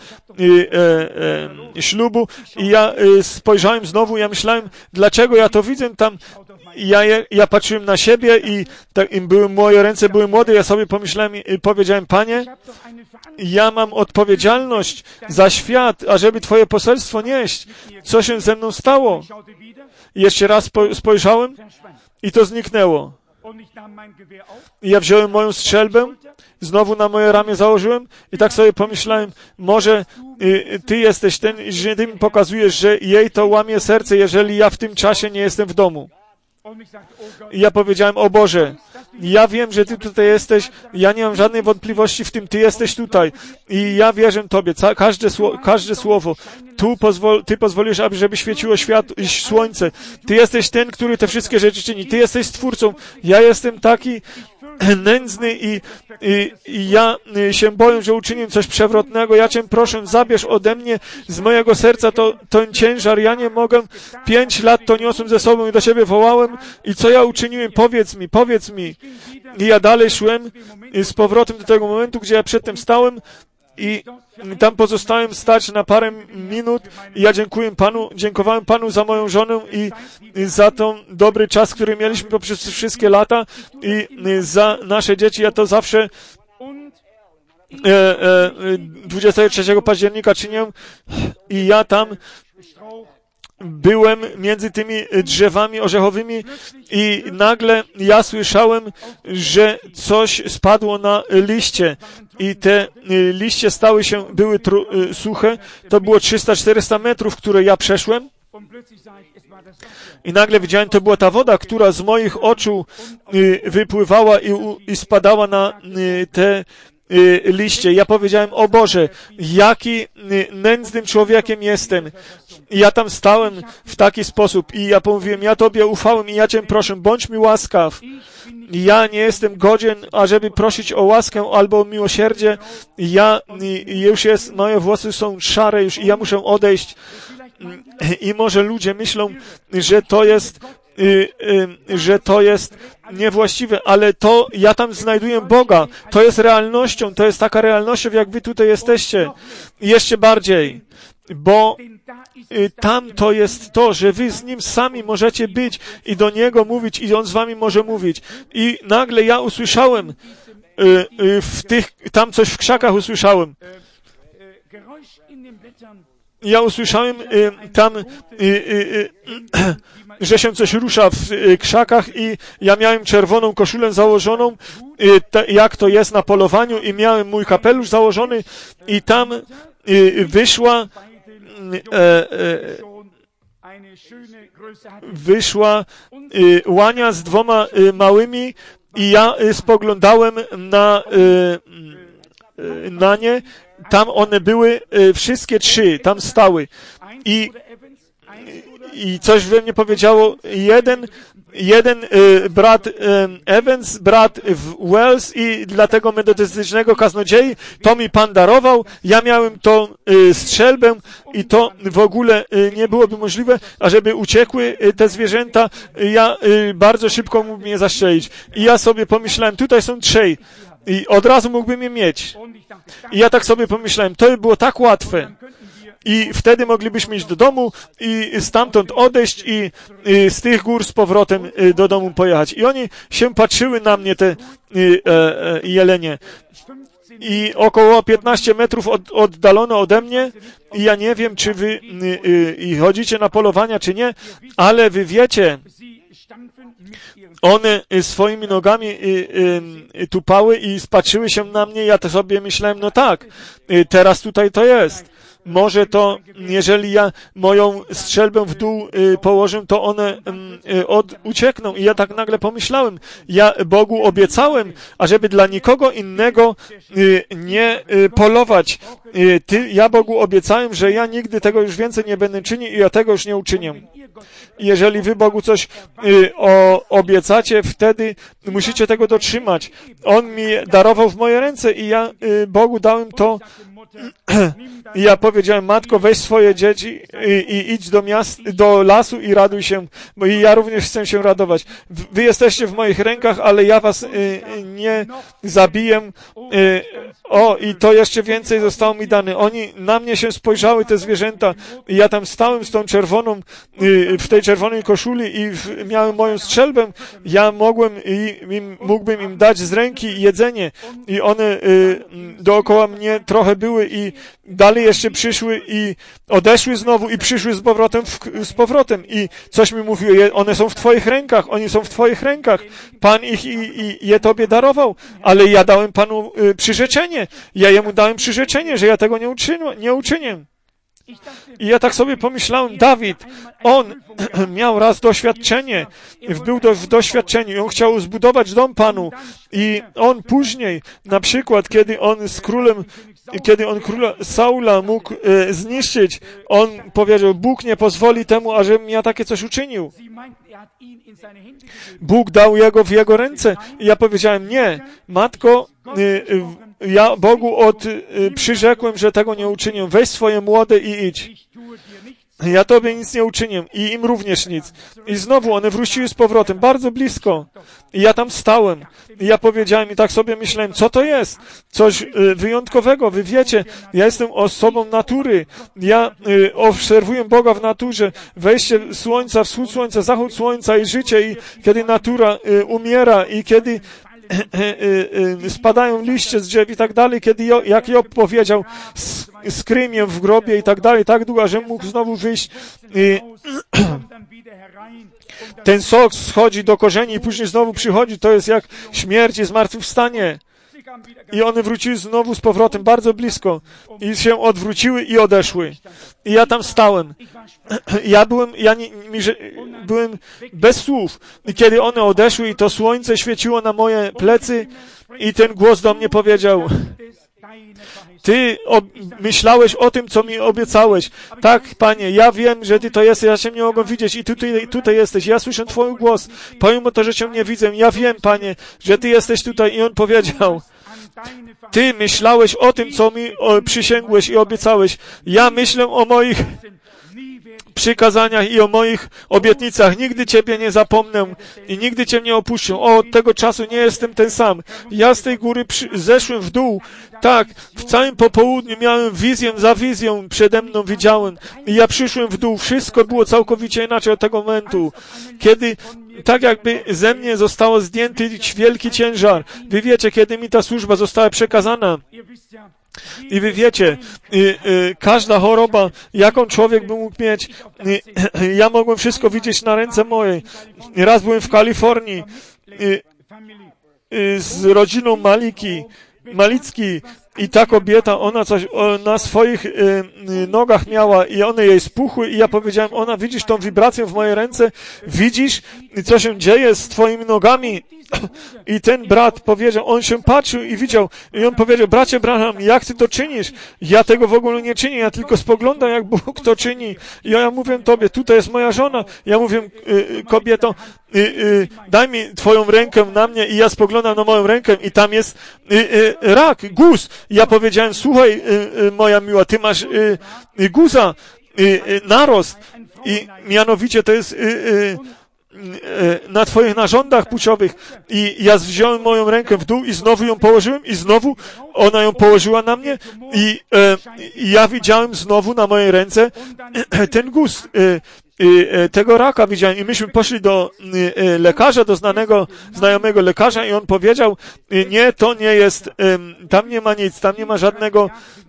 ślubu i ja spojrzałem znowu, ja myślałem, dlaczego ja to widzę tam. Ja patrzyłem na siebie i moje ręce były młode, ja sobie pomyślałem i powiedziałem, Panie, ja mam odpowiedzialność za świat, ażeby Twoje poselstwo nieść. Co się ze mną stało? I jeszcze raz spojrzałem i to zniknęło. I ja wziąłem moją strzelbę, znowu na moje ramię założyłem i tak sobie pomyślałem, może Ty jesteś ten, że Ty mi pokazujesz, że jej to łamie serce, jeżeli ja w tym czasie nie jestem w domu. I ja powiedziałem, o Boże, ja wiem, że Ty tutaj jesteś, ja nie mam żadnej wątpliwości w tym, Ty jesteś tutaj i ja wierzę Tobie, każde słowo. Ty pozwolisz, żeby świeciło słońce. Ty jesteś ten, który te wszystkie rzeczy czyni. Ty jesteś Stwórcą. Ja jestem taki nędzny i ja się boję, że uczynię coś przewrotnego. Ja Cię proszę, zabierz ode mnie z mojego serca ten ciężar. Ja nie mogę. 5 lat to niosłem ze sobą i do Ciebie wołałem. I co ja uczyniłem? Powiedz mi. I ja dalej szłem z powrotem do tego momentu, gdzie ja przedtem stałem i tam pozostałem stać na parę minut i ja dziękowałem Panu za moją żonę i za ten dobry czas, który mieliśmy poprzez wszystkie lata i za nasze dzieci. Ja to zawsze 23 października czynię i ja tam byłem między tymi drzewami orzechowymi i nagle ja słyszałem, że coś spadło na liście i te liście były suche. To było 300-400 metrów, które ja przeszłem. I nagle widziałem, to była ta woda, która z moich oczu wypływała i spadała na te liście. Ja powiedziałem, o Boże, jaki nędznym człowiekiem jestem. I ja tam stałem w taki sposób i ja mówiłem, ja Tobie ufałem i ja Cię proszę, bądź mi łaskaw. Ja nie jestem godzien, ażeby prosić o łaskę albo o miłosierdzie. Moje włosy są szare już i ja muszę odejść. I może ludzie myślą, że to jest niewłaściwe, ale ja tam znajduję Boga. To jest realnością, to jest taka realnością, jak wy tutaj jesteście. I jeszcze bardziej, bo tam to jest to, że wy z Nim sami możecie być i do Niego mówić i On z wami może mówić. I nagle ja usłyszałem, tam coś w krzakach usłyszałem. Ja usłyszałem tam, że się coś rusza w krzakach i ja miałem czerwoną koszulę założoną, jak to jest na polowaniu i miałem mój kapelusz założony i tam wyszła łania z 2 małymi i ja spoglądałem na nie. Tam one były, wszystkie 3, tam stały. I coś we mnie powiedziało, jeden brat Evans, brat w Wells i dla tego metodystycznego kaznodziei, to mi Pan darował, ja miałem tą strzelbę i to w ogóle nie byłoby możliwe, ażeby uciekły te zwierzęta, ja bardzo szybko mógł mnie zastrzelić. I ja sobie pomyślałem, tutaj są 3. I od razu mógłbym je mieć. I ja tak sobie pomyślałem, to by było tak łatwe. I wtedy moglibyśmy iść do domu i stamtąd odejść i z tych gór z powrotem do domu pojechać. I oni się patrzyły na mnie, te jelenie. I około 15 metrów oddalono ode mnie. I ja nie wiem, czy wy chodzicie na polowania, czy nie, ale wy wiecie, one swoimi nogami tupały i spatrzyły się na mnie. Ja to sobie myślałem, no tak, teraz tutaj to jest. Może to, jeżeli ja moją strzelbę w dół położę, to one uciekną. I ja tak nagle pomyślałem, ja Bogu obiecałem, ażeby dla nikogo innego nie polować. Ja Bogu obiecałem, że ja nigdy tego już więcej nie będę czynił i ja tego już nie uczynię. Jeżeli wy Bogu coś obiecacie, wtedy musicie tego dotrzymać. On mi darował w moje ręce i ja Bogu dałem to. I ja powiedziałem, matko, weź swoje dzieci i idź do lasu i raduj się, bo i ja również chcę się radować. Wy jesteście w moich rękach, ale ja was nie zabiję. I to jeszcze więcej zostało mi dane. Oni na mnie się spojrzały, te zwierzęta, i ja tam stałem z tą czerwoną, w tej czerwonej koszuli i miałem moją strzelbę. Ja mógłbym im dać z ręki jedzenie i one dookoła mnie trochę były i dalej jeszcze przyszły i odeszły znowu i przyszły z powrotem i coś mi mówiło, one są w twoich rękach, oni są w twoich rękach. Pan ich i je tobie darował, ale ja dałem Panu przyrzeczenie. Ja jemu dałem przyrzeczenie, że ja tego nie uczynię. I ja tak sobie pomyślałem, Dawid, on miał raz doświadczenie, był w doświadczeniu i on chciał zbudować dom Panu i on później, na przykład, kiedy on króla Saula mógł zniszczyć, on powiedział, Bóg nie pozwoli temu, ażebym ja takie coś uczynił. Bóg dał jego w jego ręce. I ja powiedziałem, nie, matko, ja Bogu przyrzekłem, że tego nie uczynię. Weź swoje młode i idź. Ja tobie nic nie uczynię i im również nic. I znowu one wróciły z powrotem, bardzo blisko. I ja tam stałem. I ja powiedziałem i tak sobie myślałem, co to jest? Coś wyjątkowego. Wy wiecie, ja jestem osobą natury. Ja obserwuję Boga w naturze. Wejście słońca, wschód słońca, zachód słońca i życie. I kiedy natura umiera i kiedy spadają liście z drzew i tak dalej, kiedy jak Job powiedział, skrymię w grobie i tak dalej, tak długo, że mógł znowu wyjść. Ten sok schodzi do korzeni i później znowu przychodzi. To jest jak śmierć i zmartwychwstanie. I one wróciły znowu z powrotem, bardzo blisko. I się odwróciły i odeszły. I ja tam stałem. Byłem bez słów. I kiedy one odeszły i to słońce świeciło na moje plecy i ten głos do mnie powiedział, Ty myślałeś o tym, co mi obiecałeś. Tak, Panie, ja wiem, że Ty to jesteś, ja Cię nie mogę widzieć i tutaj jesteś. Ja słyszę Twój głos, pomimo to, że Cię nie widzę. Ja wiem, Panie, że Ty jesteś tutaj. I on powiedział, Ty myślałeś o tym, co mi przysięgłeś i obiecałeś. Ja myślę o moich przykazaniach i o moich obietnicach. Nigdy Ciebie nie zapomnę i nigdy Cię nie opuszczę. Od tego czasu nie jestem ten sam. Ja z tej góry zeszłem w dół. Tak, w całym popołudniu miałem wizję za wizją, przede mną widziałem. I ja przyszłem w dół. Wszystko było całkowicie inaczej od tego momentu, kiedy tak jakby ze mnie zostało zdjęty wielki ciężar. Wy wiecie, kiedy mi ta służba została przekazana. I wy wiecie, każda choroba, jaką człowiek by mógł mieć, ja mogłem wszystko widzieć na ręce mojej. Raz byłem w Kalifornii z rodziną Malicki i ta kobieta, ona coś na swoich nogach miała i one jej spuchły i ja powiedziałem, ona, widzisz tą wibrację w mojej ręce? Widzisz, co się dzieje z twoimi nogami? I ten brat powiedział, on się patrzył i widział. I on powiedział, bracie Branham, jak ty to czynisz? Ja tego w ogóle nie czynię, ja tylko spoglądam, jak Bóg to czyni. I ja mówię tobie, tutaj jest moja żona. Ja mówię, kobieto, daj mi twoją rękę na mnie i ja spoglądam na moją rękę i tam jest rak, guz. I ja powiedziałem, słuchaj, moja miła, ty masz guza, narost. I mianowicie to jest na twoich narządach płciowych. I ja wziąłem moją rękę w dół i znowu ją położyłem i znowu ona ją położyła na mnie i ja widziałem znowu na mojej ręce ten guz. Tego raka widziałem i myśmy poszli do lekarza, do znajomego lekarza i on powiedział, nie, to nie jest, tam nie ma nic, tam nie ma żadnego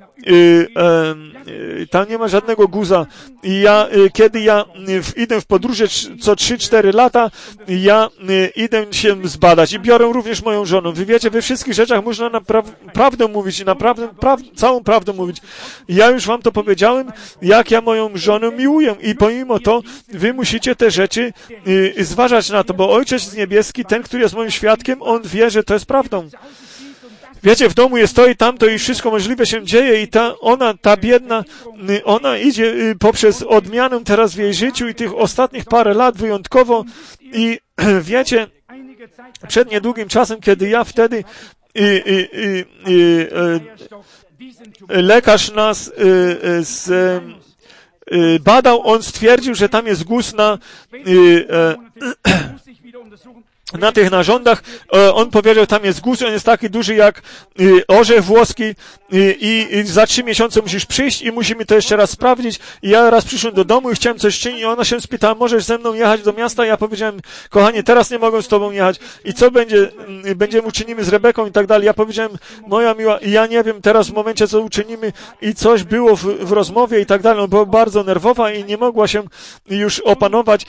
guza. I kiedy ja idę w podróże co 3-4 lata, ja idę się zbadać i biorę również moją żonę. Wy wiecie, we wszystkich rzeczach można prawdę mówić i naprawdę całą prawdę mówić. Ja już wam to powiedziałem, jak ja moją żonę miłuję i pomimo to wy musicie te rzeczy zważać na to, bo Ojciec Niebieski, ten, który jest moim świadkiem, on wie, że to jest prawdą. Wiecie, w domu jest to i tamto i wszystko możliwe się dzieje i ta biedna, ona idzie poprzez odmianę teraz w jej życiu i tych ostatnich parę lat wyjątkowo i wiecie, przed niedługim czasem, kiedy ja wtedy lekarz nas badał, on stwierdził, że tam jest guz na tych narządach, on powiedział, tam jest guz, on jest taki duży jak orzech włoski i za 3 miesiące musisz przyjść i musimy to jeszcze raz sprawdzić. I ja raz przyszłem do domu i chciałem coś czynić i ona się spytała, możesz ze mną jechać do miasta? Ja powiedziałem, kochanie, teraz nie mogę z tobą jechać. I co będziemy uczynimy z Rebeką i tak dalej. Ja powiedziałem, moja miła, ja nie wiem teraz w momencie, co uczynimy i coś było w rozmowie i tak dalej. Ona była bardzo nerwowa i nie mogła się już opanować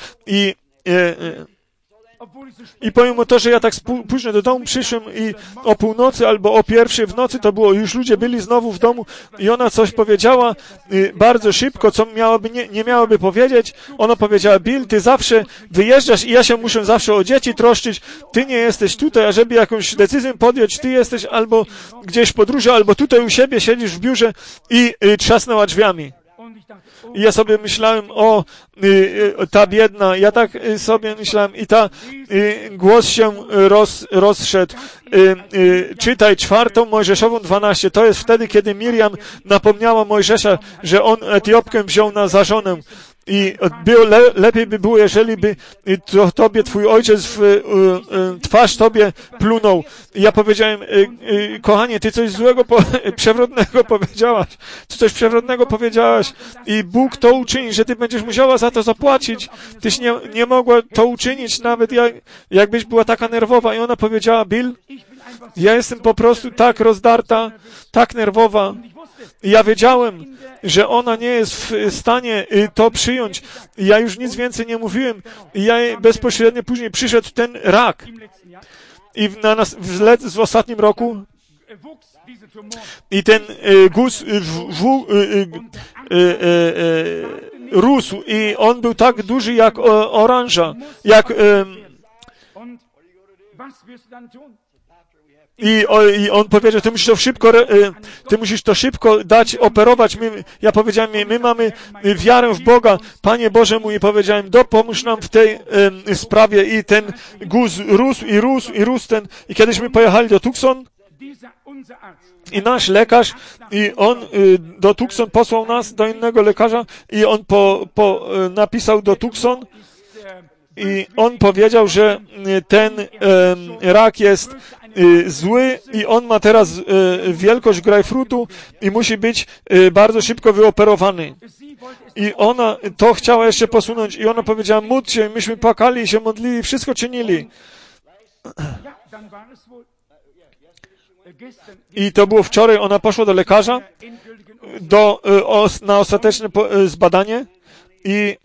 i pomimo to, że ja tak późno do domu przyszłem i o północy albo o 1:00 w nocy to było, już ludzie byli znowu w domu i ona coś powiedziała bardzo szybko, co nie miałaby powiedzieć. Ona powiedziała, Bill, ty zawsze wyjeżdżasz i ja się muszę zawsze o dzieci troszczyć. Ty nie jesteś tutaj, a żeby jakąś decyzję podjąć, ty jesteś albo gdzieś w podróży, albo tutaj u siebie siedzisz w biurze i trzasnęła drzwiami. I ja sobie myślałem, ta biedna, ja tak sobie myślałem i głos się rozszedł. Czytaj 4 Mojżeszową 12. To jest wtedy, kiedy Miriam napomniała Mojżesza, że on Etiopkę wziął za żonę. I lepiej by było, jeżeli by tobie twój ojciec w twarz tobie plunął. I ja powiedziałem, kochanie, ty coś złego, przewrotnego powiedziałaś. Ty coś przewrotnego powiedziałaś i Bóg to uczyni, że ty będziesz musiała za to zapłacić. Tyś nie mogła to uczynić, nawet jakbyś była taka nerwowa. I ona powiedziała, Bill, ja jestem po prostu tak rozdarta, tak nerwowa. I ja wiedziałem, że ona nie jest w stanie to przyjąć. I ja już nic więcej nie mówiłem. I ja bezpośrednio później przyszedł ten rak. I w ostatnim roku i ten guz rósł i on był tak duży jak oranża, jak I on powiedział, ty musisz to szybko dać, operować. Ja powiedziałem, my mamy wiarę w Boga. Panie Boże mój, powiedziałem, dopomóż nam w tej sprawie. I ten guz rósł ten. I kiedyśmy pojechali do Tucson i nasz lekarz, i on do Tucson posłał nas do innego lekarza i on napisał do Tucson i on powiedział, że ten rak jest zły i on ma teraz wielkość grejpfrutu i musi być bardzo szybko wyoperowany. I ona to chciała jeszcze posunąć i ona powiedziała, módl się, myśmy płakali i się modlili, wszystko czynili. I to było wczoraj, ona poszła do lekarza na ostateczne zbadanie i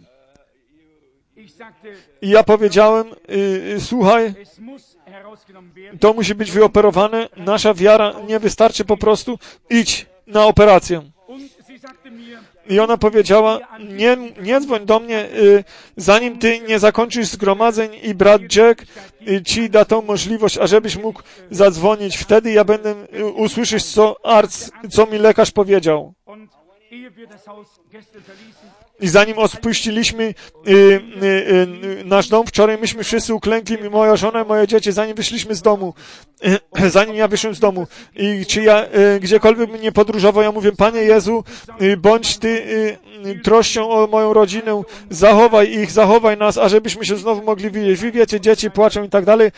ja powiedziałem, słuchaj, to musi być wyoperowane, nasza wiara nie wystarczy po prostu, idź na operację. I ona powiedziała, nie dzwoń do mnie, zanim ty nie zakończysz zgromadzeń i brat Jack ci da tą możliwość, ażebyś mógł zadzwonić. Wtedy ja będę usłyszeć, co mi lekarz powiedział. I zanim opuściliśmy nasz dom, wczoraj myśmy wszyscy uklękli, moja żona i moje dzieci, zanim wyszliśmy z domu, zanim ja wyszłem z domu. I czy ja gdziekolwiek bym nie podróżował, ja mówię, Panie Jezu, bądź Ty troszczą o moją rodzinę, zachowaj ich, zachowaj nas, ażebyśmy się znowu mogli widzieć. Wy wiecie, dzieci płaczą i tak dalej.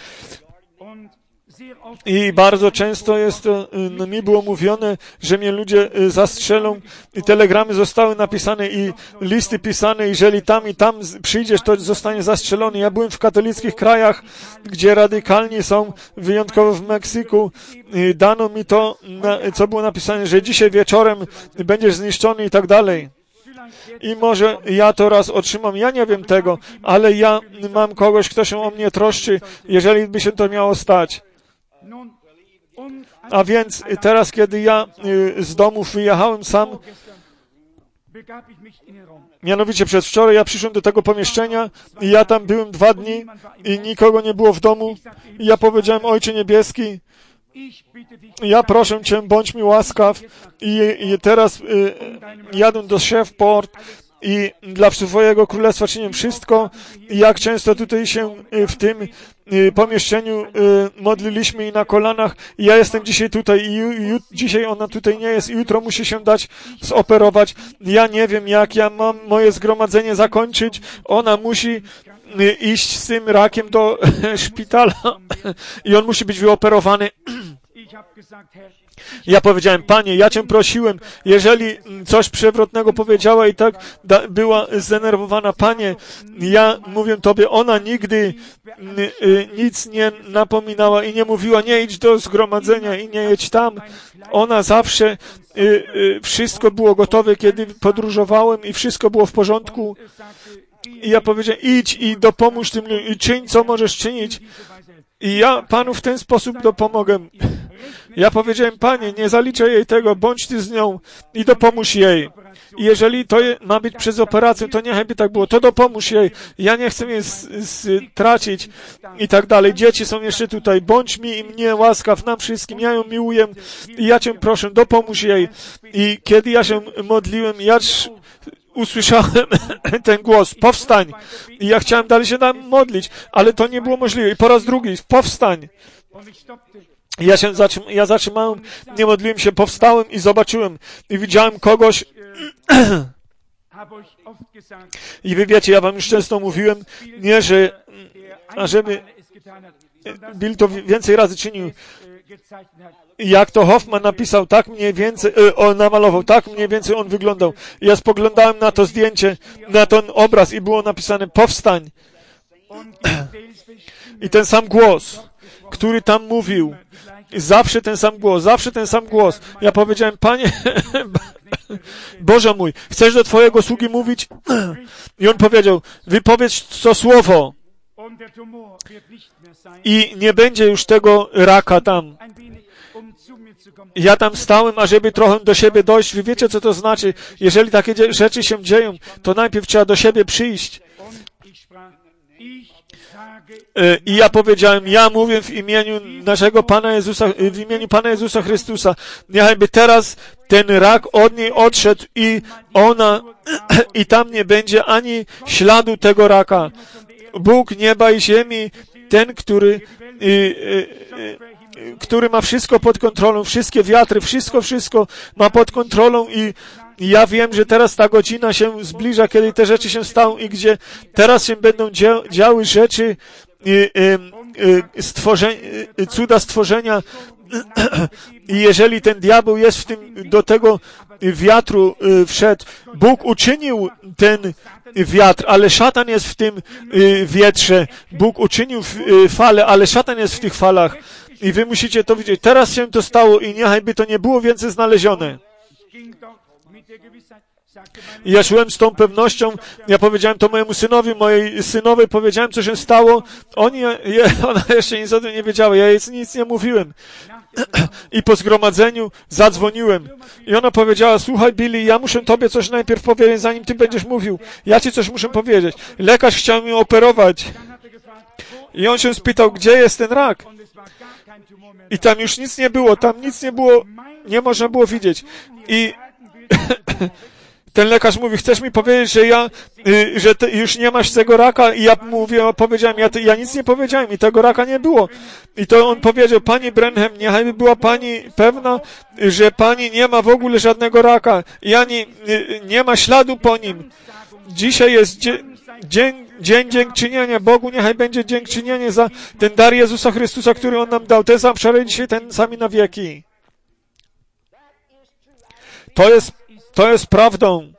I bardzo często jest to, mi było mówione, że mnie ludzie zastrzelą i telegramy zostały napisane i listy pisane, jeżeli tam i tam przyjdziesz, to zostanie zastrzelony. Ja byłem w katolickich krajach, gdzie radykalni są, wyjątkowo w Meksyku. Dano mi to, co było napisane, że dzisiaj wieczorem będziesz zniszczony i tak dalej. I może ja to raz otrzymam, ja nie wiem tego, ale ja mam kogoś, kto się o mnie troszczy, jeżeli by się to miało stać. A więc teraz, kiedy ja z domów wyjechałem sam, mianowicie przedwczoraj, ja przyszedłem do tego pomieszczenia i ja tam byłem 2 dni i nikogo nie było w domu. I ja powiedziałem, Ojcze Niebieski, ja proszę Cię, bądź mi łaskaw i teraz jadę do Shreveport i dla Twojego Królestwa czynię wszystko. I jak często tutaj się w tym pomieszczeniu modliliśmy i na kolanach. I ja jestem dzisiaj tutaj i dzisiaj ona tutaj nie jest i jutro musi się dać zoperować. Ja nie wiem, jak ja mam moje zgromadzenie zakończyć. Ona musi iść z tym rakiem do szpitala i on musi być wyoperowany. Ja powiedziałem, Panie, ja Cię prosiłem, jeżeli coś przewrotnego powiedziała i tak była zdenerwowana, Panie, ja mówię Tobie, ona nigdy nic nie napominała i nie mówiła, nie idź do zgromadzenia i nie jedź tam. Ona zawsze, wszystko było gotowe, kiedy podróżowałem i wszystko było w porządku. I ja powiedziałem, idź i dopomóż tym ludziom i czyń, co możesz czynić. I ja Panu w ten sposób dopomogę. Ja powiedziałem, Panie, nie zaliczaj jej tego, bądź Ty z nią i dopomóż jej. I jeżeli to ma być przez operację, to niechaj by tak było, to dopomóż jej. Ja nie chcę jej stracić i tak dalej. Dzieci są jeszcze tutaj. Bądź mi i mnie łaskaw, nam wszystkim. Ja ją miłuję i ja Cię proszę, dopomóż jej. I kiedy ja się modliłem, ja usłyszałem ten głos, powstań. I ja chciałem dalej się tam modlić, ale to nie było możliwe. I po raz drugi, powstań. Ja zatrzymałem, nie modliłem się, powstałem i zobaczyłem. I widziałem kogoś. I wy wiecie, ja wam już często mówiłem, nie, że ażeby Bill to więcej razy czynił. Jak to Hoffman napisał, tak mniej więcej, on namalował, tak mniej więcej on wyglądał. Ja spoglądałem na to zdjęcie, na ten obraz i było napisane, powstań. I ten sam głos, który tam mówił, zawsze ten sam głos. Ja powiedziałem, Panie, Boże mój, chcesz do Twojego sługi mówić? I on powiedział, wypowiedz to słowo. I nie będzie już tego raka tam. Ja tam stałem, ażeby trochę do siebie dojść. Wy wiecie, co to znaczy? Jeżeli takie rzeczy się dzieją, to najpierw trzeba do siebie przyjść. I ja powiedziałem, ja mówię w imieniu naszego Pana Jezusa, w imieniu Pana Jezusa Chrystusa, niechajby teraz ten rak od niej odszedł i ona, i tam nie będzie ani śladu tego raka. Bóg nieba i ziemi, ten, który ma wszystko pod kontrolą, wszystkie wiatry, wszystko ma pod kontrolą i ja wiem, że teraz ta godzina się zbliża, kiedy te rzeczy się staną i gdzie teraz się będą działy rzeczy, cuda stworzenia. I jeżeli ten diabeł jest w tym, do tego wiatru wszedł, Bóg uczynił ten wiatr, ale szatan jest w tym wietrze. Bóg uczynił fale, ale szatan jest w tych falach. I wy musicie to widzieć. Teraz się to stało i niechaj to nie było więcej znalezione. I ja szłem z tą pewnością, ja powiedziałem to mojemu synowi, mojej synowej powiedziałem, co się stało. Ona jeszcze nic o tym nie wiedziała, ja jej nic nie mówiłem. I po zgromadzeniu zadzwoniłem. I ona powiedziała, słuchaj Billy, ja muszę tobie coś najpierw powiedzieć, zanim ty będziesz mówił. Ja ci coś muszę powiedzieć. Lekarz chciał mi operować. I on się spytał, gdzie jest ten rak? I tam już nic nie było, nie można było widzieć. ten lekarz mówi, chcesz mi powiedzieć, że ty już nie masz tego raka? I ja powiedziałem, ja nic nie powiedziałem i tego raka nie było. I to on powiedział, pani Branham, niechaj była pani pewna, że pani nie ma w ogóle żadnego raka. I ani nie ma śladu po nim. Dzisiaj jest dzień dziękczynienia Bogu, niechaj będzie dziękczynienie za ten dar Jezusa Chrystusa, który On nam dał. Ten sam wczoraj, dzisiaj, ten sami na wieki. To jest prawdą.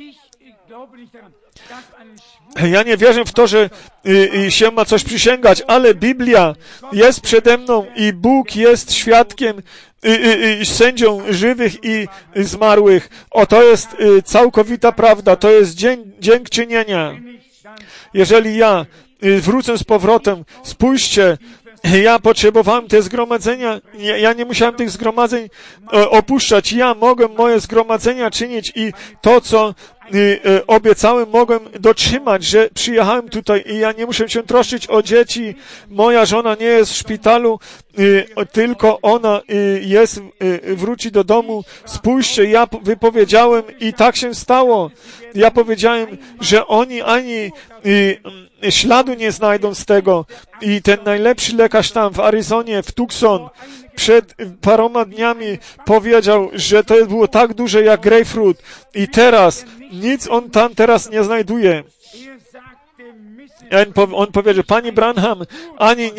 Ja nie wierzę w to, że się ma coś przysięgać, ale Biblia jest przede mną i Bóg jest świadkiem, sędzią żywych i zmarłych. To jest całkowita prawda, to jest dzień dziękczynienia. Jeżeli ja wrócę z powrotem, spójrzcie, ja potrzebowałem te zgromadzenia, ja nie musiałem tych zgromadzeń opuszczać. Ja mogłem moje zgromadzenia czynić i to, co obiecałem, mogłem dotrzymać, że przyjechałem tutaj i ja nie muszę się troszczyć o dzieci. Moja żona nie jest w szpitalu, tylko ona wróci do domu. Spójrzcie, ja wypowiedziałem i tak się stało. Ja powiedziałem, że oni ani śladu nie znajdą z tego. I ten najlepszy lekarz tam w Arizonie, w Tucson, przed paroma dniami powiedział, że to było tak duże jak grapefruit. I teraz nic on tam teraz nie znajduje. On powiedział, pani Branham, ani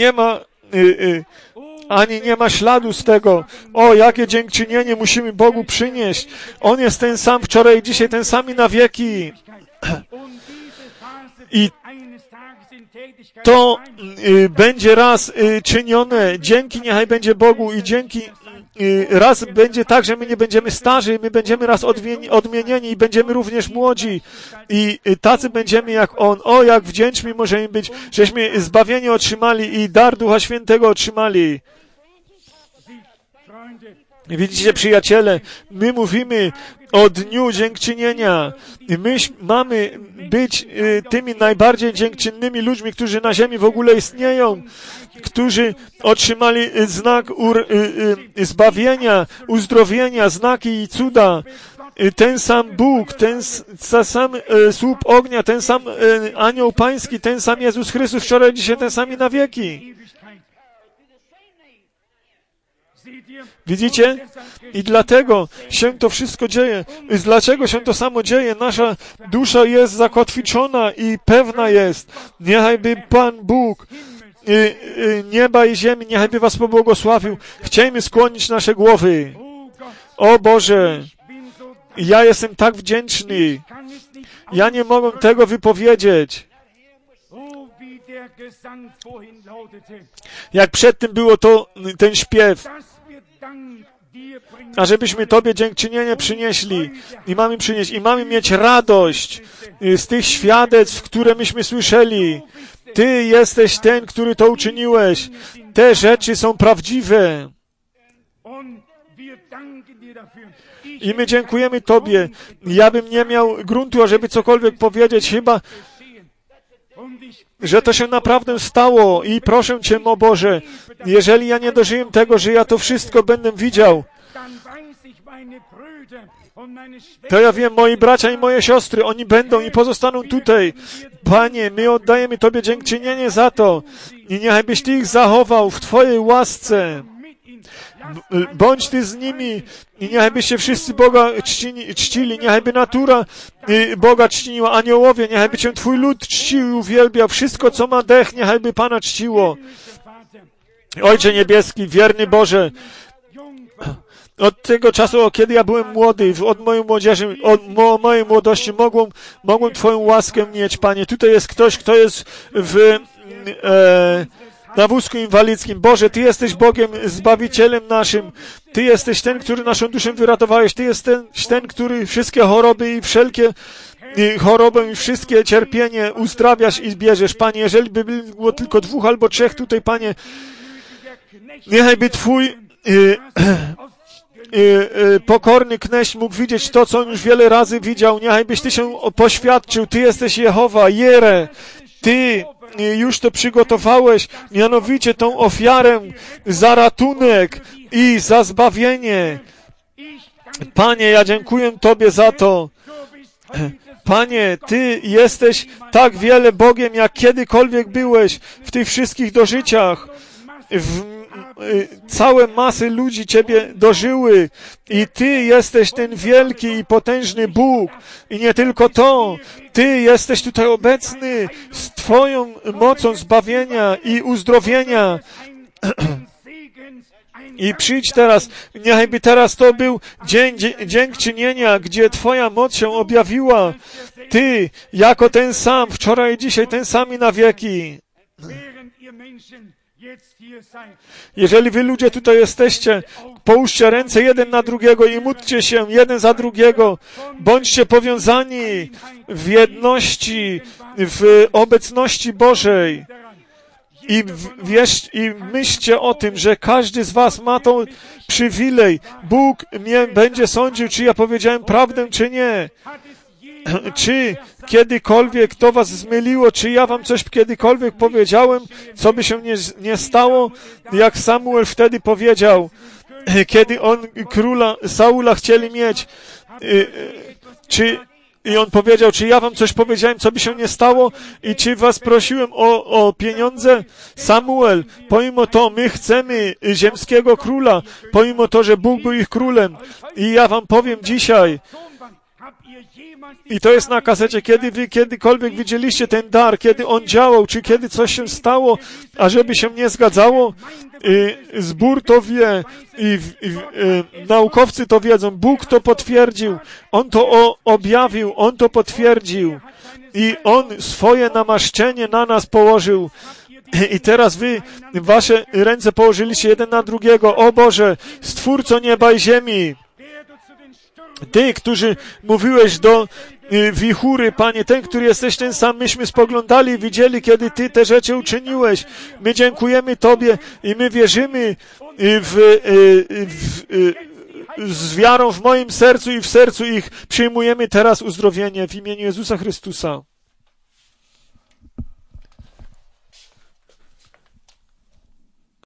nie ma śladu z tego. O, jakie dziękczynienie musimy Bogu przynieść. On jest ten sam wczoraj i dzisiaj, ten sam i na wieki. I to będzie raz czynione. Dzięki niechaj będzie Bogu i dzięki raz będzie tak, że my nie będziemy starzy, my będziemy raz odmienieni i będziemy również młodzi. I tacy będziemy jak On. O, jak wdzięczni możemy być, żeśmy zbawienie otrzymali i dar Ducha Świętego otrzymali. Widzicie, przyjaciele, my mówimy o Dniu Dziękczynienia. My mamy być tymi najbardziej dziękczynnymi ludźmi, którzy na ziemi w ogóle istnieją, którzy otrzymali znak zbawienia, uzdrowienia, znaki i cuda. Ten sam Bóg, ten sam słup ognia, ten sam anioł pański, ten sam Jezus Chrystus wczoraj, dzisiaj, ten sam i na wieki. Widzicie? I dlatego się to wszystko dzieje. Dlaczego się to samo dzieje? Nasza dusza jest zakotwiczona i pewna jest. Niechajby Pan Bóg nieba i ziemi, niechajby was pobłogosławił. Chciejmy skłonić nasze głowy. O Boże, ja jestem tak wdzięczny. Ja nie mogę tego wypowiedzieć. Jak przed tym było ten śpiew. A żebyśmy Tobie dziękczynienie przynieśli i mamy mieć radość z tych świadectw, które myśmy słyszeli. Ty jesteś ten, który to uczyniłeś. Te rzeczy są prawdziwe. I my dziękujemy Tobie. Ja bym nie miał gruntu, ażeby cokolwiek powiedzieć, chyba że to się naprawdę stało i proszę Cię, o Boże, jeżeli ja nie dożyję tego, że ja to wszystko będę widział, to ja wiem, moi bracia i moje siostry, oni będą i pozostaną tutaj. Panie, my oddajemy Tobie dziękczynienie za to i niechajbyś Ty ich zachował w Twojej łasce. Bądź Ty z nimi i niechajby się wszyscy Boga czcili, niechajby natura Boga czciła, aniołowie, niechajby Cię Twój lud czcił i uwielbiał. Wszystko, co ma dech, niechajby Pana czciło. Ojcze Niebieski, wierny Boże, od tego czasu, kiedy ja byłem młody, od mojej młodzieży, od mojej młodości mogłem Twoją łaskę mieć, Panie. Tutaj jest ktoś, kto jest na wózku inwalidzkim. Boże, Ty jesteś Bogiem, Zbawicielem naszym. Ty jesteś ten, który naszą duszę wyratowałeś. Ty jesteś ten, który wszystkie choroby i wszelkie choroby i wszystkie cierpienie uzdrawiasz i bierzesz. Panie, jeżeli by było tylko 2 albo 3 tutaj, Panie, niechaj by Twój pokorny kneść mógł widzieć to, co on już wiele razy widział. Niechaj byś Ty się poświadczył. Ty jesteś Jehowa, Jere. Ty już to przygotowałeś, mianowicie tą ofiarę za ratunek i za zbawienie. Panie, ja dziękuję Tobie za to. Panie, Ty jesteś tak wiele Bogiem, jak kiedykolwiek byłeś w tych wszystkich dożyciach. Całe masy ludzi Ciebie dożyły i Ty jesteś ten wielki i potężny Bóg. I nie tylko to, Ty jesteś tutaj obecny z Twoją mocą zbawienia i uzdrowienia. I przyjdź teraz, niechby teraz to był dzień dziękczynienia, gdzie Twoja moc się objawiła. Ty, jako ten sam, wczoraj i dzisiaj, ten sam i na wieki. Jeżeli wy ludzie tutaj jesteście, połóżcie ręce jeden na drugiego i módlcie się jeden za drugiego. Bądźcie powiązani w jedności, w obecności Bożej. I myślcie o tym, że każdy z was ma tą przywilej. Bóg mnie będzie sądził, czy ja powiedziałem prawdę, czy nie. Czy kiedykolwiek to was zmyliło, czy ja wam coś kiedykolwiek powiedziałem, co by się nie stało, jak Samuel wtedy powiedział, kiedy on króla Saula chcieli mieć, i on powiedział, czy ja wam coś powiedziałem, co by się nie stało i czy was prosiłem o pieniądze? Samuel, pomimo to my chcemy ziemskiego króla, pomimo to, że Bóg był ich królem. I ja wam powiem dzisiaj, i to jest na kasecie, kiedy wy kiedykolwiek widzieliście ten dar, kiedy on działał, czy kiedy coś się stało, a żeby się nie zgadzało, zbór to wie i naukowcy to wiedzą. Bóg to potwierdził, On to objawił, On to potwierdził i On swoje namaszczenie na nas położył. I teraz wy wasze ręce położyliście jeden na drugiego. O Boże, Stwórco nieba i ziemi, Ty, którzy mówiłeś do wichury, Panie, ten, który jesteś ten sam, myśmy spoglądali i widzieli, kiedy Ty te rzeczy uczyniłeś. My dziękujemy Tobie i my wierzymy z wiarą w moim sercu i w sercu ich przyjmujemy teraz uzdrowienie w imieniu Jezusa Chrystusa.